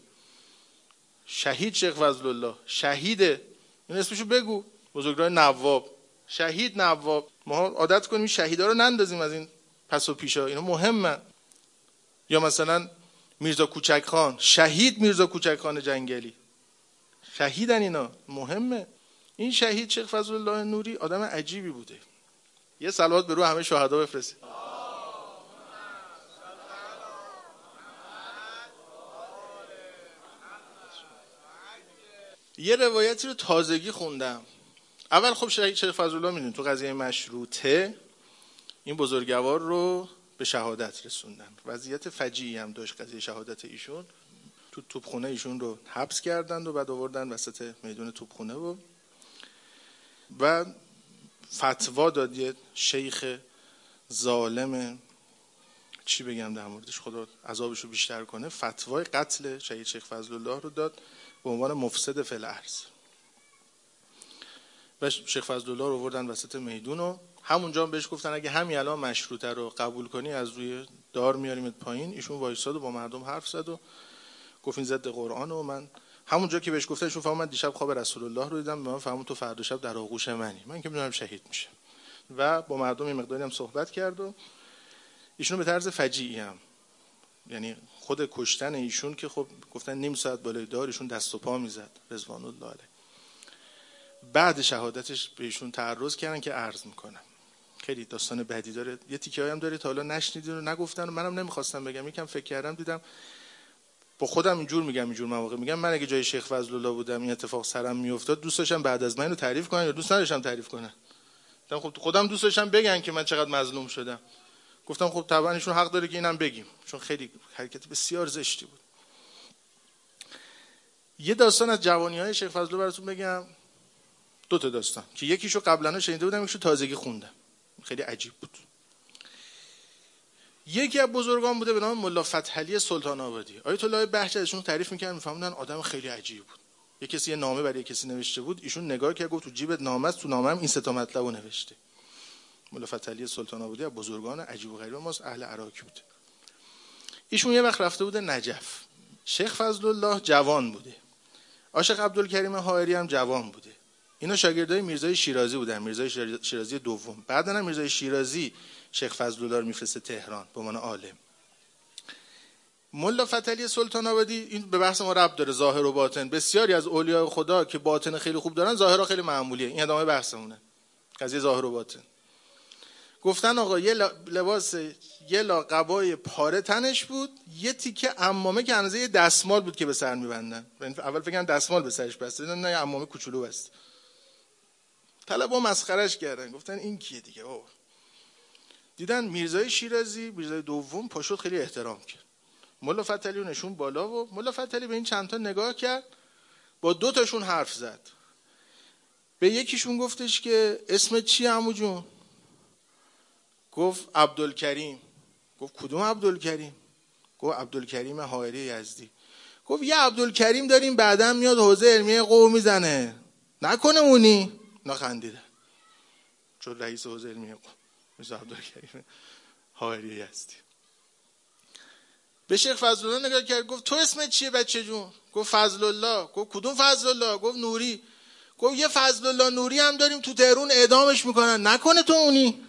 شهید شیخ فضل الله شهیده، این اسمشو بگو. بزرگراه نواب شهید نواب. ما عادت کنیم شهیدا رو نندازیم از این پس و پیشا، اینا مهمه. یا مثلا میرزا کوچک خان، شهید میرزا کوچک خان جنگلی، شهیدن، اینا مهمه. این شهید شیخ فضل الله نوری آدم عجیبی بوده. یه صلوات به روح همه شهدا بفرستید. یه روایتی رو تازگی خوندم. اول خب شیخ فضل الله میدونید تو قضیه مشروطه این بزرگوار رو به شهادت رسوندن. وضعیت فجیعی هم داشت قضیه شهادت ایشون. تو توپخونه ایشون رو حبس کردند و بعد آوردن وسط میدون توپخونه و فتوا داد یه شیخ ظالم، چی بگم در موردش، خدا عذابشو بیشتر کنه، فتوای قتل شهید شیخ فضل الله رو داد به عنوان مفسد فی الارض. و شیخ فضل الله رو آوردن وسط میدون و همونجا بهش گفتن اگه همین الان مشروطه رو قبول کنی از روی دار میاریمت پایین. ایشون وایساد و با مردم حرف زد و گفت این ضد قرآن. و من همونجا که بهش گفتن ایشون فهمید من دیشب خواب رسول الله رو دیدم، من فهمید تو فردا شب در آغوش منی، من که میدونم شهید میشه. و با مردم این مقداری هم صحبت کرد و ایشون به طرز فجیعی هم، یعنی خود کشتن ایشون که خب گفتن نیم ساعت بالای دار ایشون دست و پا میزد رضوان الله علیه. بعد شهادتش به ایشون تعرض کردن که عرض میکنم. خیلی داستان بدی داره، یه تیکه‌ای هم داره تا حالا نشنیدین و نگفتن و منم نمیخواستم بگم. یکم فکر کردم دیدم با خودم اینجور میگم، اینجور مواقع میگم من اگه جای شیخ فضل الله بودم این اتفاق سرم میافتاد دوست داشتم بعد از من اینو تعریف کنن یا دوست نداشتم تعریف کنن. خب خودم دوست داشتم بگن که من چقدر مظلوم شدم. گفتم خب طبعا ایشون حق داره که اینم بگیم، چون خیلی حرکت بسیار زشتی بود. یه داستان از جوانی‌های شیخ فضل الله براتون بگم، دو تا داستان که یکیشو قبلا شنیده بودم، یکیشو تازگی خوندم، خیلی عجیب بود. یکی از بزرگان بوده به نام ملا فتحعلی سلطان آبادی. آیت الله بهجت ازشون تعریف می‌کردن، می‌فهمیدن آدم خیلی عجیب بود. یه کسی یه نامه برای کسی نوشته بود، ایشون نگاه کرد گفت تو جیبت نامه است، تو نامه هم این سه تا مطلبو نوشته. ملا فتحعلی سلطان آبادی از بزرگان عجیب و غریب ماست، اهل عراق بود. ایشون یه وقت رفته بوده نجف. شیخ فضل الله جوان بوده، عاشق عبدالکریم حائری هم جوان بوده. اینا شاگردای میرزای شیرازی بودن، میرزای شیرازی دوم. بعدن هم میرزای شیرازی شیخ فضل الله رو میفرسته تهران به عنوان عالم. ملا فتحعلی سلطان آبادی، این به بحث ما ربط داره، ظاهر و باطن. بسیاری از اولیاء خدا که باطن خیلی خوب دارن ظاهرها خیلی معمولیه. این ادامه بحثمونه، قضیه ظاهر و باطن. گفتن آقا یه لباس یه قبای پاره تنش بود، یه تیکه عمامه که اندازه دستمال بود که به سر می‌بندن. اول فکر کردن دستمال به سرش بسته، نه عمامه کوچولو بست. طلبا مسخرهش کردن، گفتن این کیه دیگه بابا. دیدن میرزای شیرازی، میرزای دوم، پاشوت خیلی احترام کرد. ملا فتحعلی رو نشون بالا و ملا فتحعلی به این چند تا نگاه کرد، با دو تاشون حرف زد. به یکیشون گفتش که اسمت چیه عمو جون؟ گفت عبدالکریم. گفت کدوم عبدالکریم؟ گفت عبدالکریم حائری یزدی. گفت یه عبدالکریم داریم بعداً میاد حوزه علمیه قوم میزنه، نکنه اونی؟ نخندیده، چون رئیس حوزه علمیه قوم میشه عبدالکریم حائری یزدی. به شیخ فضل الله نگاه کرد، گفت تو اسمت چیه بچه جون؟ گفت فضل الله. گفت کدوم فضل الله؟ گفت نوری. گفت یه فضل الله نوری هم داریم تو تهران اعدامش میکنن، نکنه تو اونی؟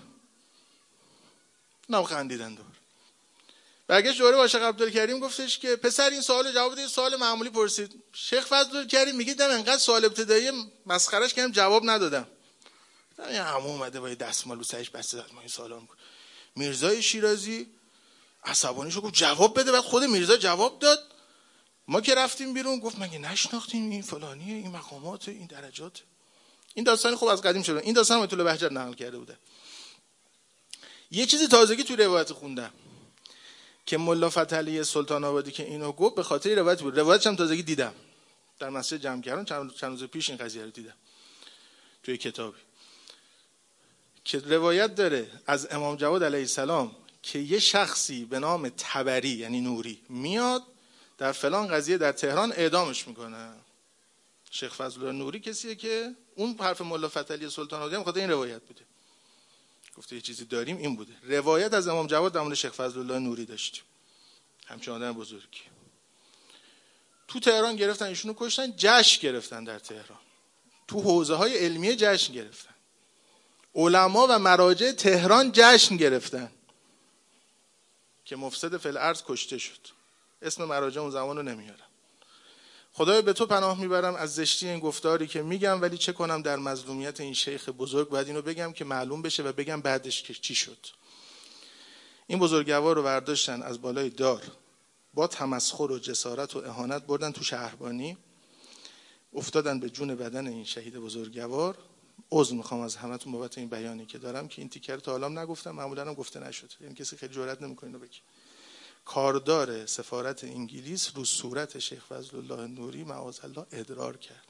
نم خندیدن دور. برگشت دوباره با شیخ عبدالکریم گفتش که پسر این سوالو جواب بده. سوال معمولی پرسید. شیخ فضل الکریم میگه دم انقدر سوال ابتدایی مسخرهش کردم جواب ندادم. یه عمو اومده با دستمال رو سرش بسته داد ما این سوالا میکنه. میرزای شیرازی عصبانی شد گفت جواب بده. بعد خود میرزا جواب داد. ما که رفتیم بیرون گفت مگه نشناختیم این فلانیه، این مقامات، این درجات. این داستان خوب از قدیم شده. این داستان آیت الله بهجت نقل کرده بوده. یه چیزی تازگی تو روایت خوندم که ملا فتحعلی سلطان آبادی که اینو گفت به خاطر روایت بود. روایتش هم تازگی دیدم در مسجد جمع‌گران، چند روز پیش این قضیه رو دیدم توی کتابی که روایت داره از امام جواد علیه السلام که یه شخصی به نام تبری یعنی نوری میاد در فلان قضیه در تهران اعدامش میکنه. شیخ فضل الله نوری کسیه که اون حرف ملا فتحعلی سلطان آبادی هم خاطر این روایت بوده. گفته یه چیزی داریم این بوده. روایت از امام جواد در مورد شیخ فضل الله نوری داشتیم، همچین آدم بزرگی. تو تهران گرفتن ایشونو کشتن، جشن گرفتن در تهران، تو حوزه های علمیه جشن گرفتن. علما و مراجع تهران جشن گرفتن که مفسد فی الارض کشته شد. اسم مراجع اون زمان رو نمیارم. خدایا به تو پناه میبرم از زشتی این گفتاری که میگم، ولی چه کنم در مظلومیت این شیخ بزرگ باید اینو بگم که معلوم بشه و بگم بعدش که چی شد. این بزرگوار رو برداشتن از بالای دار، با تمسخر و جسارت و اهانت بردن تو شهربانی، افتادن به جون بدن این شهید بزرگوار. عذر میخوام از همتون بابت این بیانی که دارم که این تیکر تا حالا نگفتم، معمولا هم گفته نشد، یعنی کسی خیلی جرئت نمیکنه اینو بگه. کاردار سفارت انگلیس رو صورت شیخ فضل الله نوری معاذالله ادرار کرد.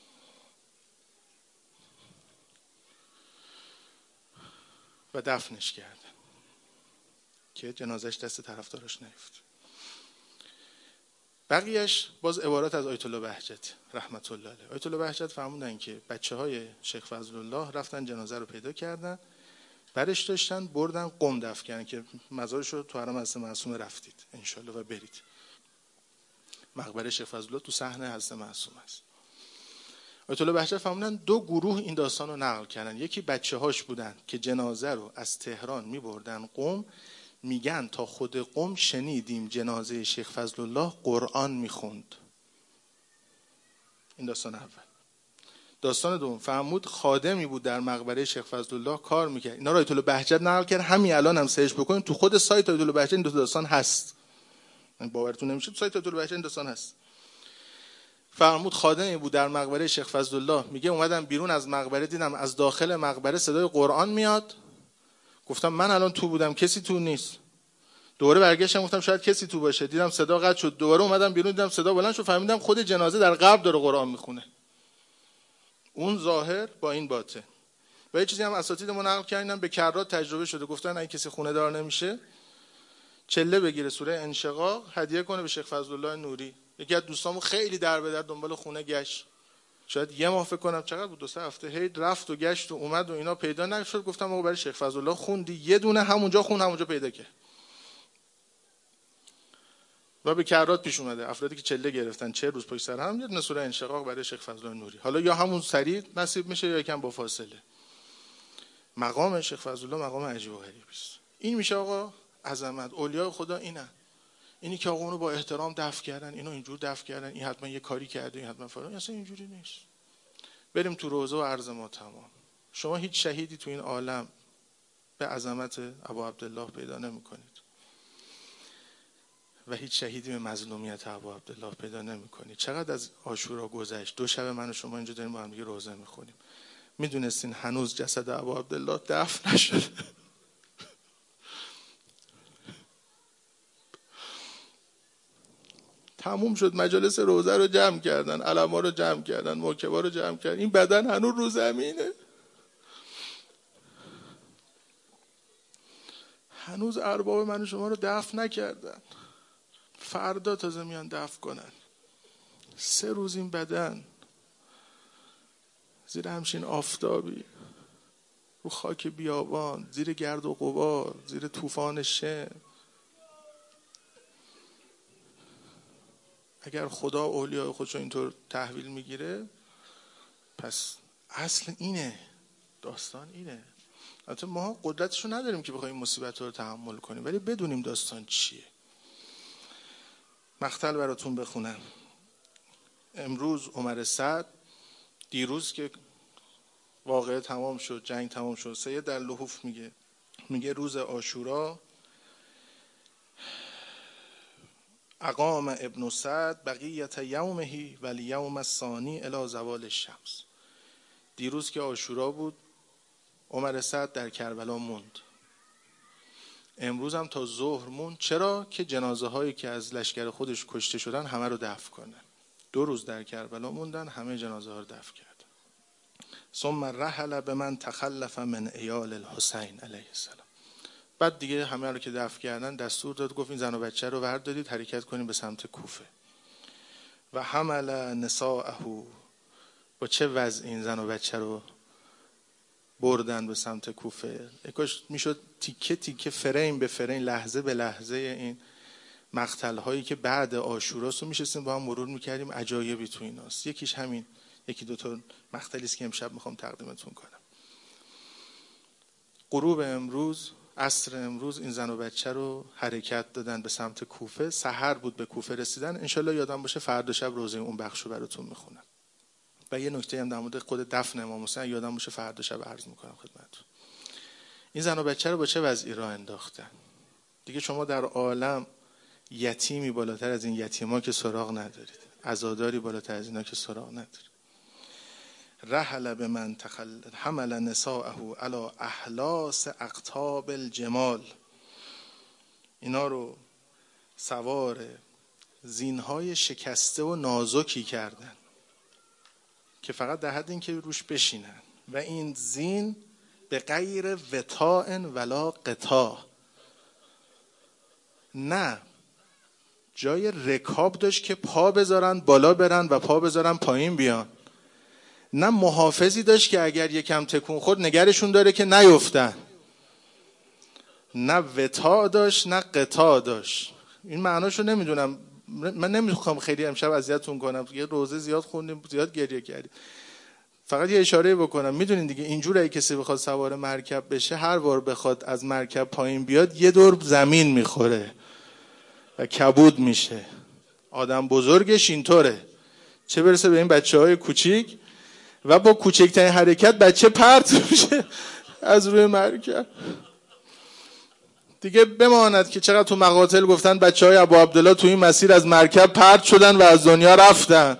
و دفنش کردن که جنازش دست طرفدارش نیفت. بقیهش باز عبارت از آیت الله بهجت رحمت الله علیه. آیت الله بهجت فرمودن که بچه‌های شیخ فضل الله رفتن جنازه رو پیدا کردن، برش داشتن بردن قم دفن کردن که مزارش رو تو حرم حضرت معصومه رفتید انشالله و برید. مقبره شیخ فضل الله تو صحن حضرت معصومه است. آیت الله بهجت فرمودن دو گروه این داستان رو نقل کردن. یکی بچه‌هاش بودن که جنازه رو از تهران می‌بردن قم، میگن تا خود قم شنیدیم جنازه شیخ فضل الله قرآن میخوند. این داستان اول. داستان دوم فرمود خادمی بود در مقبره شیخ فضل الله کار میکرد. اینا رو آیت الله بهجت نقل کرد. همین الان هم سرچ بکنید تو خود سایت آیت الله بهجت این داستان هست. باورتون نمیشه تو سایت آیت الله بهجت این داستان هست. فرمود خادمی بود در مقبره شیخ فضل الله، میگه اومدم بیرون از مقبره دیدم از داخل مقبره صدای قرآن میاد. گفتم من الان تو بودم کسی تو نیست. دوباره برگشتم گفتم شاید کسی تو باشه، دیدم صدا قطع شد. دوباره اومدم بیرون دیدم صدا بلند شد، فهمیدم خود جنازه در قبر داره قرآن میخونه. اون ظاهر با این باطن. و یه چیزی هم اساتیدمون نقل کردن به کرات تجربه شده، گفتن اگه کسی خونه دار نمیشه چله بگیره سوره انشقاق هدیه کنه به شیخ فضل الله نوری. یکی از دوستامون خیلی در به در دنبال خونه گشت، شاید یه ماه فکر کنم چقدر بود، 2-3 هفته هی رفت و گشت و اومد و اینا پیدا نشد. گفتم آقا برای شیخ فضل الله خوندی؟ یه دونه همونجا خون همونجا پیدا کرد. و به کرات پیش اومده افرادی که چله گرفتن 40 روز پشت سر هم یه دونه سوره انشقاق برای شیخ فضل الله نوری. حالا یا همون سریع نصیب میشه یا یکم با فاصله. مقام شیخ فضل الله مقام عجیب و غریبی است. این میشه آقا عظمت. اولیاء خدا اینی که آقا اونو با احترام دفن کردن، اینو اینجور دفن کردن، این حتما یه کاری کرده، این حتما فلان. اصلا اینجوری نیست. بریم تو روزه و عرض ما تمام. شما هیچ شهیدی تو این عالم به عظمت ابا عبدالله پیدا نمی‌کنید و هیچ شهیدی به مظلومیت ابا عبدالله پیدا نمی‌کنید. چقدر از عاشورا گذشت، 2 شب من و شما اینجا داریم با هم دیگه روزه می‌خونیم. میدونستین هنوز جسد ابا عبدالله دفن نشده؟ تموم شد، مجالس روزه رو جمع کردن، علما رو جمع کردن، موکبا رو جمع کردن، این بدن هنوز رو زمینه، هنوز ارباب من و شما رو دفن نکردن. فردا تازه میان دفن کنن. 3 روز این بدن زیر همچین آفتابی رو خاک بیابان، زیر گرد و غبار، زیر طوفان شن. اگر خدا اولیاء خودشو اینطور تحویل میگیره پس اصل اینه، داستان اینه. البته ما قدرتشو نداریم که بخوایم مصیبت رو تحمل کنیم، ولی بدونیم داستان چیه. مقتل براتون بخونم. امروز عمر سعد، دیروز که واقعه تمام شد، جنگ تمام شد، سید در لحوف میگه روز عاشورا اقام ابن سعد بقیت یومه ولی یوم الثانی الی زوال الشمس. دیروز که عاشورا بود عمر سعد در کربلا موند. امروز هم تا ظهر موند. چرا؟ که جنازه هایی که از لشکر خودش کشته شدن همه رو دفن کنه. 2 روز در کربلا موندن، همه جنازه ها رو دفن کردن. ثم رحل به من تخلف من عیال الحسین علیه السلام. بعد دیگه همه رو که دفن کردن دستور داد، گفت این زن و بچه رو بردارید حرکت کنیم به سمت کوفه. و حمل نساءه، با چه وضع این زن و بچه رو بردن به سمت کوفه. یکاش میشد تیکه تیکه، فریم به فریم، لحظه به لحظه این مقتل هایی که بعد عاشوراست رو میشستیم با هم مرور میکردیم. عجایبی تو ایناست. یکیش همین، 1-2 تا مقتلی است که امشب میخوام تقدیمتون کنم. غروب امروز، عصر امروز، این زن و بچه رو حرکت دادن به سمت کوفه. سحر بود به کوفه رسیدن. انشالله یادم باشه فردا شب روزه اون بخش رو براتون میخونم. و یه نکته هم در مورد خود دفن امام حسین یادم باشه فردا شب عرض میکنم خدمتتون. این زن و بچه رو با چه وضعی راه انداختن؟ دیگه شما در عالم یتیمی بالاتر از این یتیما که سراغ ندارید، عزاداری بالاتر از اینا که سراغ ندارید. رحل به من حمل نساءه علی احلاس اقطاب الجمال. اینا رو سوار زینهای شکسته و نازکی کردن که فقط در حد این که روش بشینن و این زین به غیر وطاء ولا قطاع، نه جای رکاب داشت که پا بذارن بالا برن و پا بذارن پایین بیان، نه محافظی داشت که اگر یکم تکون خورد نگرشون داره که نیفتن، نه وطاء داشت نه قطاع داشت. این معناشو نمیدونم، من نمیخوام خیلی امشب اذیتتون کنم، یه روزه زیاد خوندیم، زیاد گریه کردیم. فقط یه اشاره بکنم، میدونین دیگه اینجوری اگه کسی بخواد سوار مرکب بشه، هر بار بخواد از مرکب پایین بیاد یه دور زمین میخوره و کبود میشه. آدم بزرگش اینطوره، چه برسه به این بچه‌های کوچیک. و با کوچکترین حرکت بچه پرت میشه از روی مرکب. دیگه بماند که چقدر تو مقاتل گفتن بچه‌های ابو عبدالله تو این مسیر از مرکب پرت شدن و از دنیا رفتن.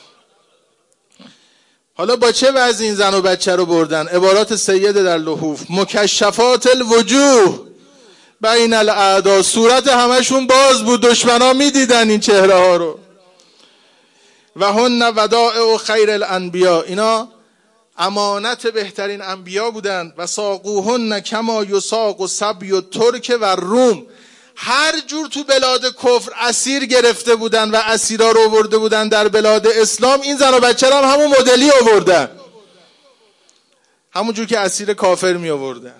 حالا با چه وضع این زن و بچه رو بردن؟ عبارات سیده در لحوف: مکشفات الوجوه بین الاعدا، صورت همشون باز بود، دشمنا میدیدن این چهره ها رو. و هن ودائع خیر الانبیا، اینا امانت بهترین انبیا بودند. و ساقوهن کما یساق سبی و ترک و روم، هر جور تو بلاد کفر اسیر گرفته بودن و اسیرا رو آورده بودن در بلاد اسلام، این زن و بچه هم همون مدلی آوردن، همون جور که اسیر کافر می آوردن.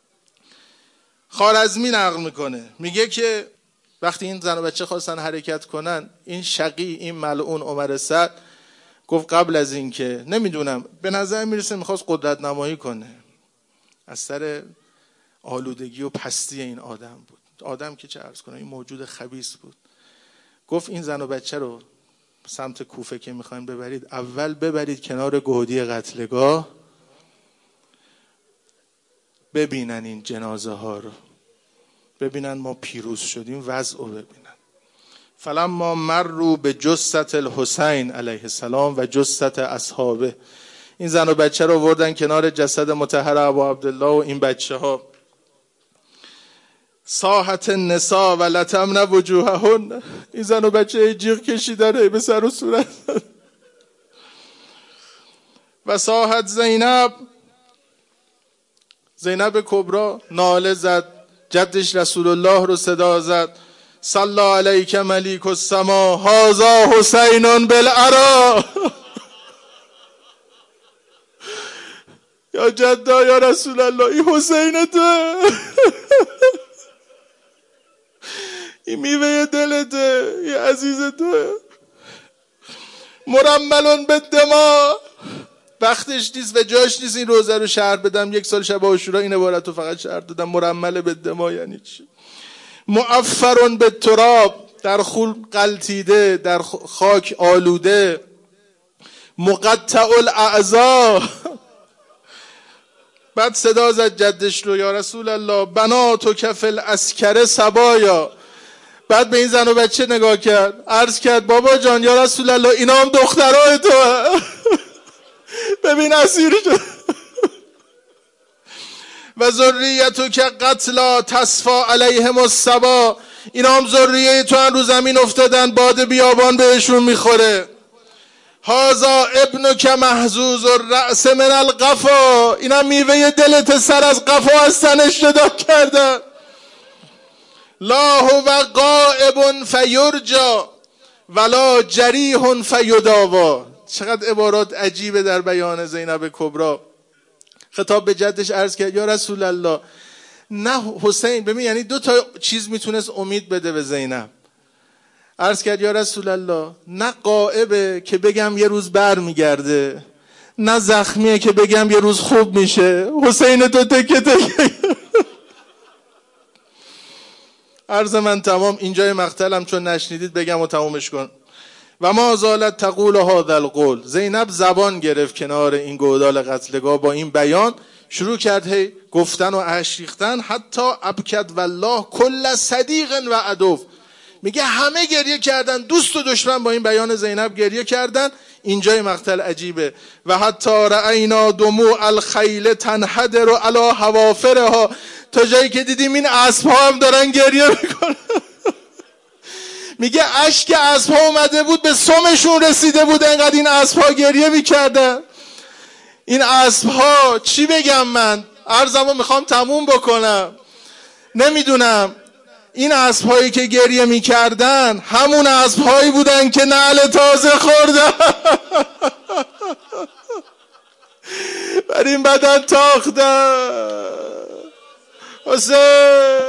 خوارزمی نقل میکنه، میگه که وقتی این زن و بچه خواستن حرکت کنن، این شقی، این ملعون عمر سعد گفت قبل از این که نمیدونم، به نظر میرسه میخواست قدرت نمایی کنه، از سر آلودگی و پستی این آدم بود. آدم که چه عرض کنه، این موجود خبیث بود. گفت این زن و بچه رو سمت کوفه که میخواین ببرید، اول ببرید کنار گودی قتلگاه، ببینن این جنازه ها رو، ببینن ما پیروز شدیم، وضع رو ببینن. فلما مروا به جثت الحسین علیه السلام و جثت اصحابه، این زن و بچه رو آوردن کنار جسد مطهر ابو عبدالله و این بچه ها. صاحت النساء و لطمن وجوههن، این زن و بچه جیغ کشیدن به سر و صورت. و صاحت زینب کبرا ناله زد، جدش رسول الله رو صدا زد: صلی علیک ملیک السما هذا حسین بالعرا. یا جدا یا رسول الله، این حسین تو، این میوه دلته، این عزیز تو. مرملون به دما، وقتش نیست و جاش نیست این روزه رو شرح بدم. یک سال شب عاشورا این عبارت رو فقط شرح دادم. مرمل به دما یعنی چی؟ معفرون به تراب، در خون غلتیده، در خاک آلوده. مقطع الاعضا، بعد صدا زد جدش رو: یا رسول الله بناتو کف الاسکر سبایا. بعد به این زن و بچه نگاه کرد، عرض کرد: بابا جان یا رسول الله اینا هم دخترای تو. ببین اسیر شد. و ذریتو که قتلا تصفا علیهم الصبا، اینا هم ذریه تو هم رو زمین افتادن، باد بیابان بهشون میخوره. هازا ابنو که محزوز الرأس من القفا، اینا میوه دلت سر از قفا از تنش جدا کردن. لا هو غائب فیرجا ولا جریح فیداوا. چقدر عبارات عجیبه در بیان زینب کبرا. خطاب به جدش عرض کرد: یا رسول الله نه حسین، ببین یعنی دو تا چیز میتونست امید بده به زینب. عرض کرد: یا رسول الله نه غائبه که بگم یه روز بر میگرده، نه زخمیه که بگم یه روز خوب میشه. حسین تو تکه تکه. عرض من تمام. اینجای مقتلم چون نشنیدید بگم و تمومش کن. و ما زالت تقول هذا القول. زینب زبان گرفت کنار این گودال قتلگاه، با این بیان شروع کرد هی گفتن و اشک ریختن. حتی ابکت والله کل صدیق و عدو. میگه همه گریه کردن، دوست و دشمن با این بیان زینب گریه کردن. اینجای مقتل عجیبه. و حتی رأینا دموع الخیل تنحدر علی حوافرها. تا جایی که دیدیم این اسب‌ها هم دارن گریه میکنن. میگه اشک اسب‌ها اومده بود به سمشون رسیده بود، انقدر این اسب‌ها گریه میکردن. این اسب‌ها چی بگم من؟ عرضمو میخوام تموم بکنم. نمیدونم. این اسب‌هایی که گریه میکردن همون اسب‌هایی بودن که نعل تازه خوردن. بر این بدن تاختن. حسین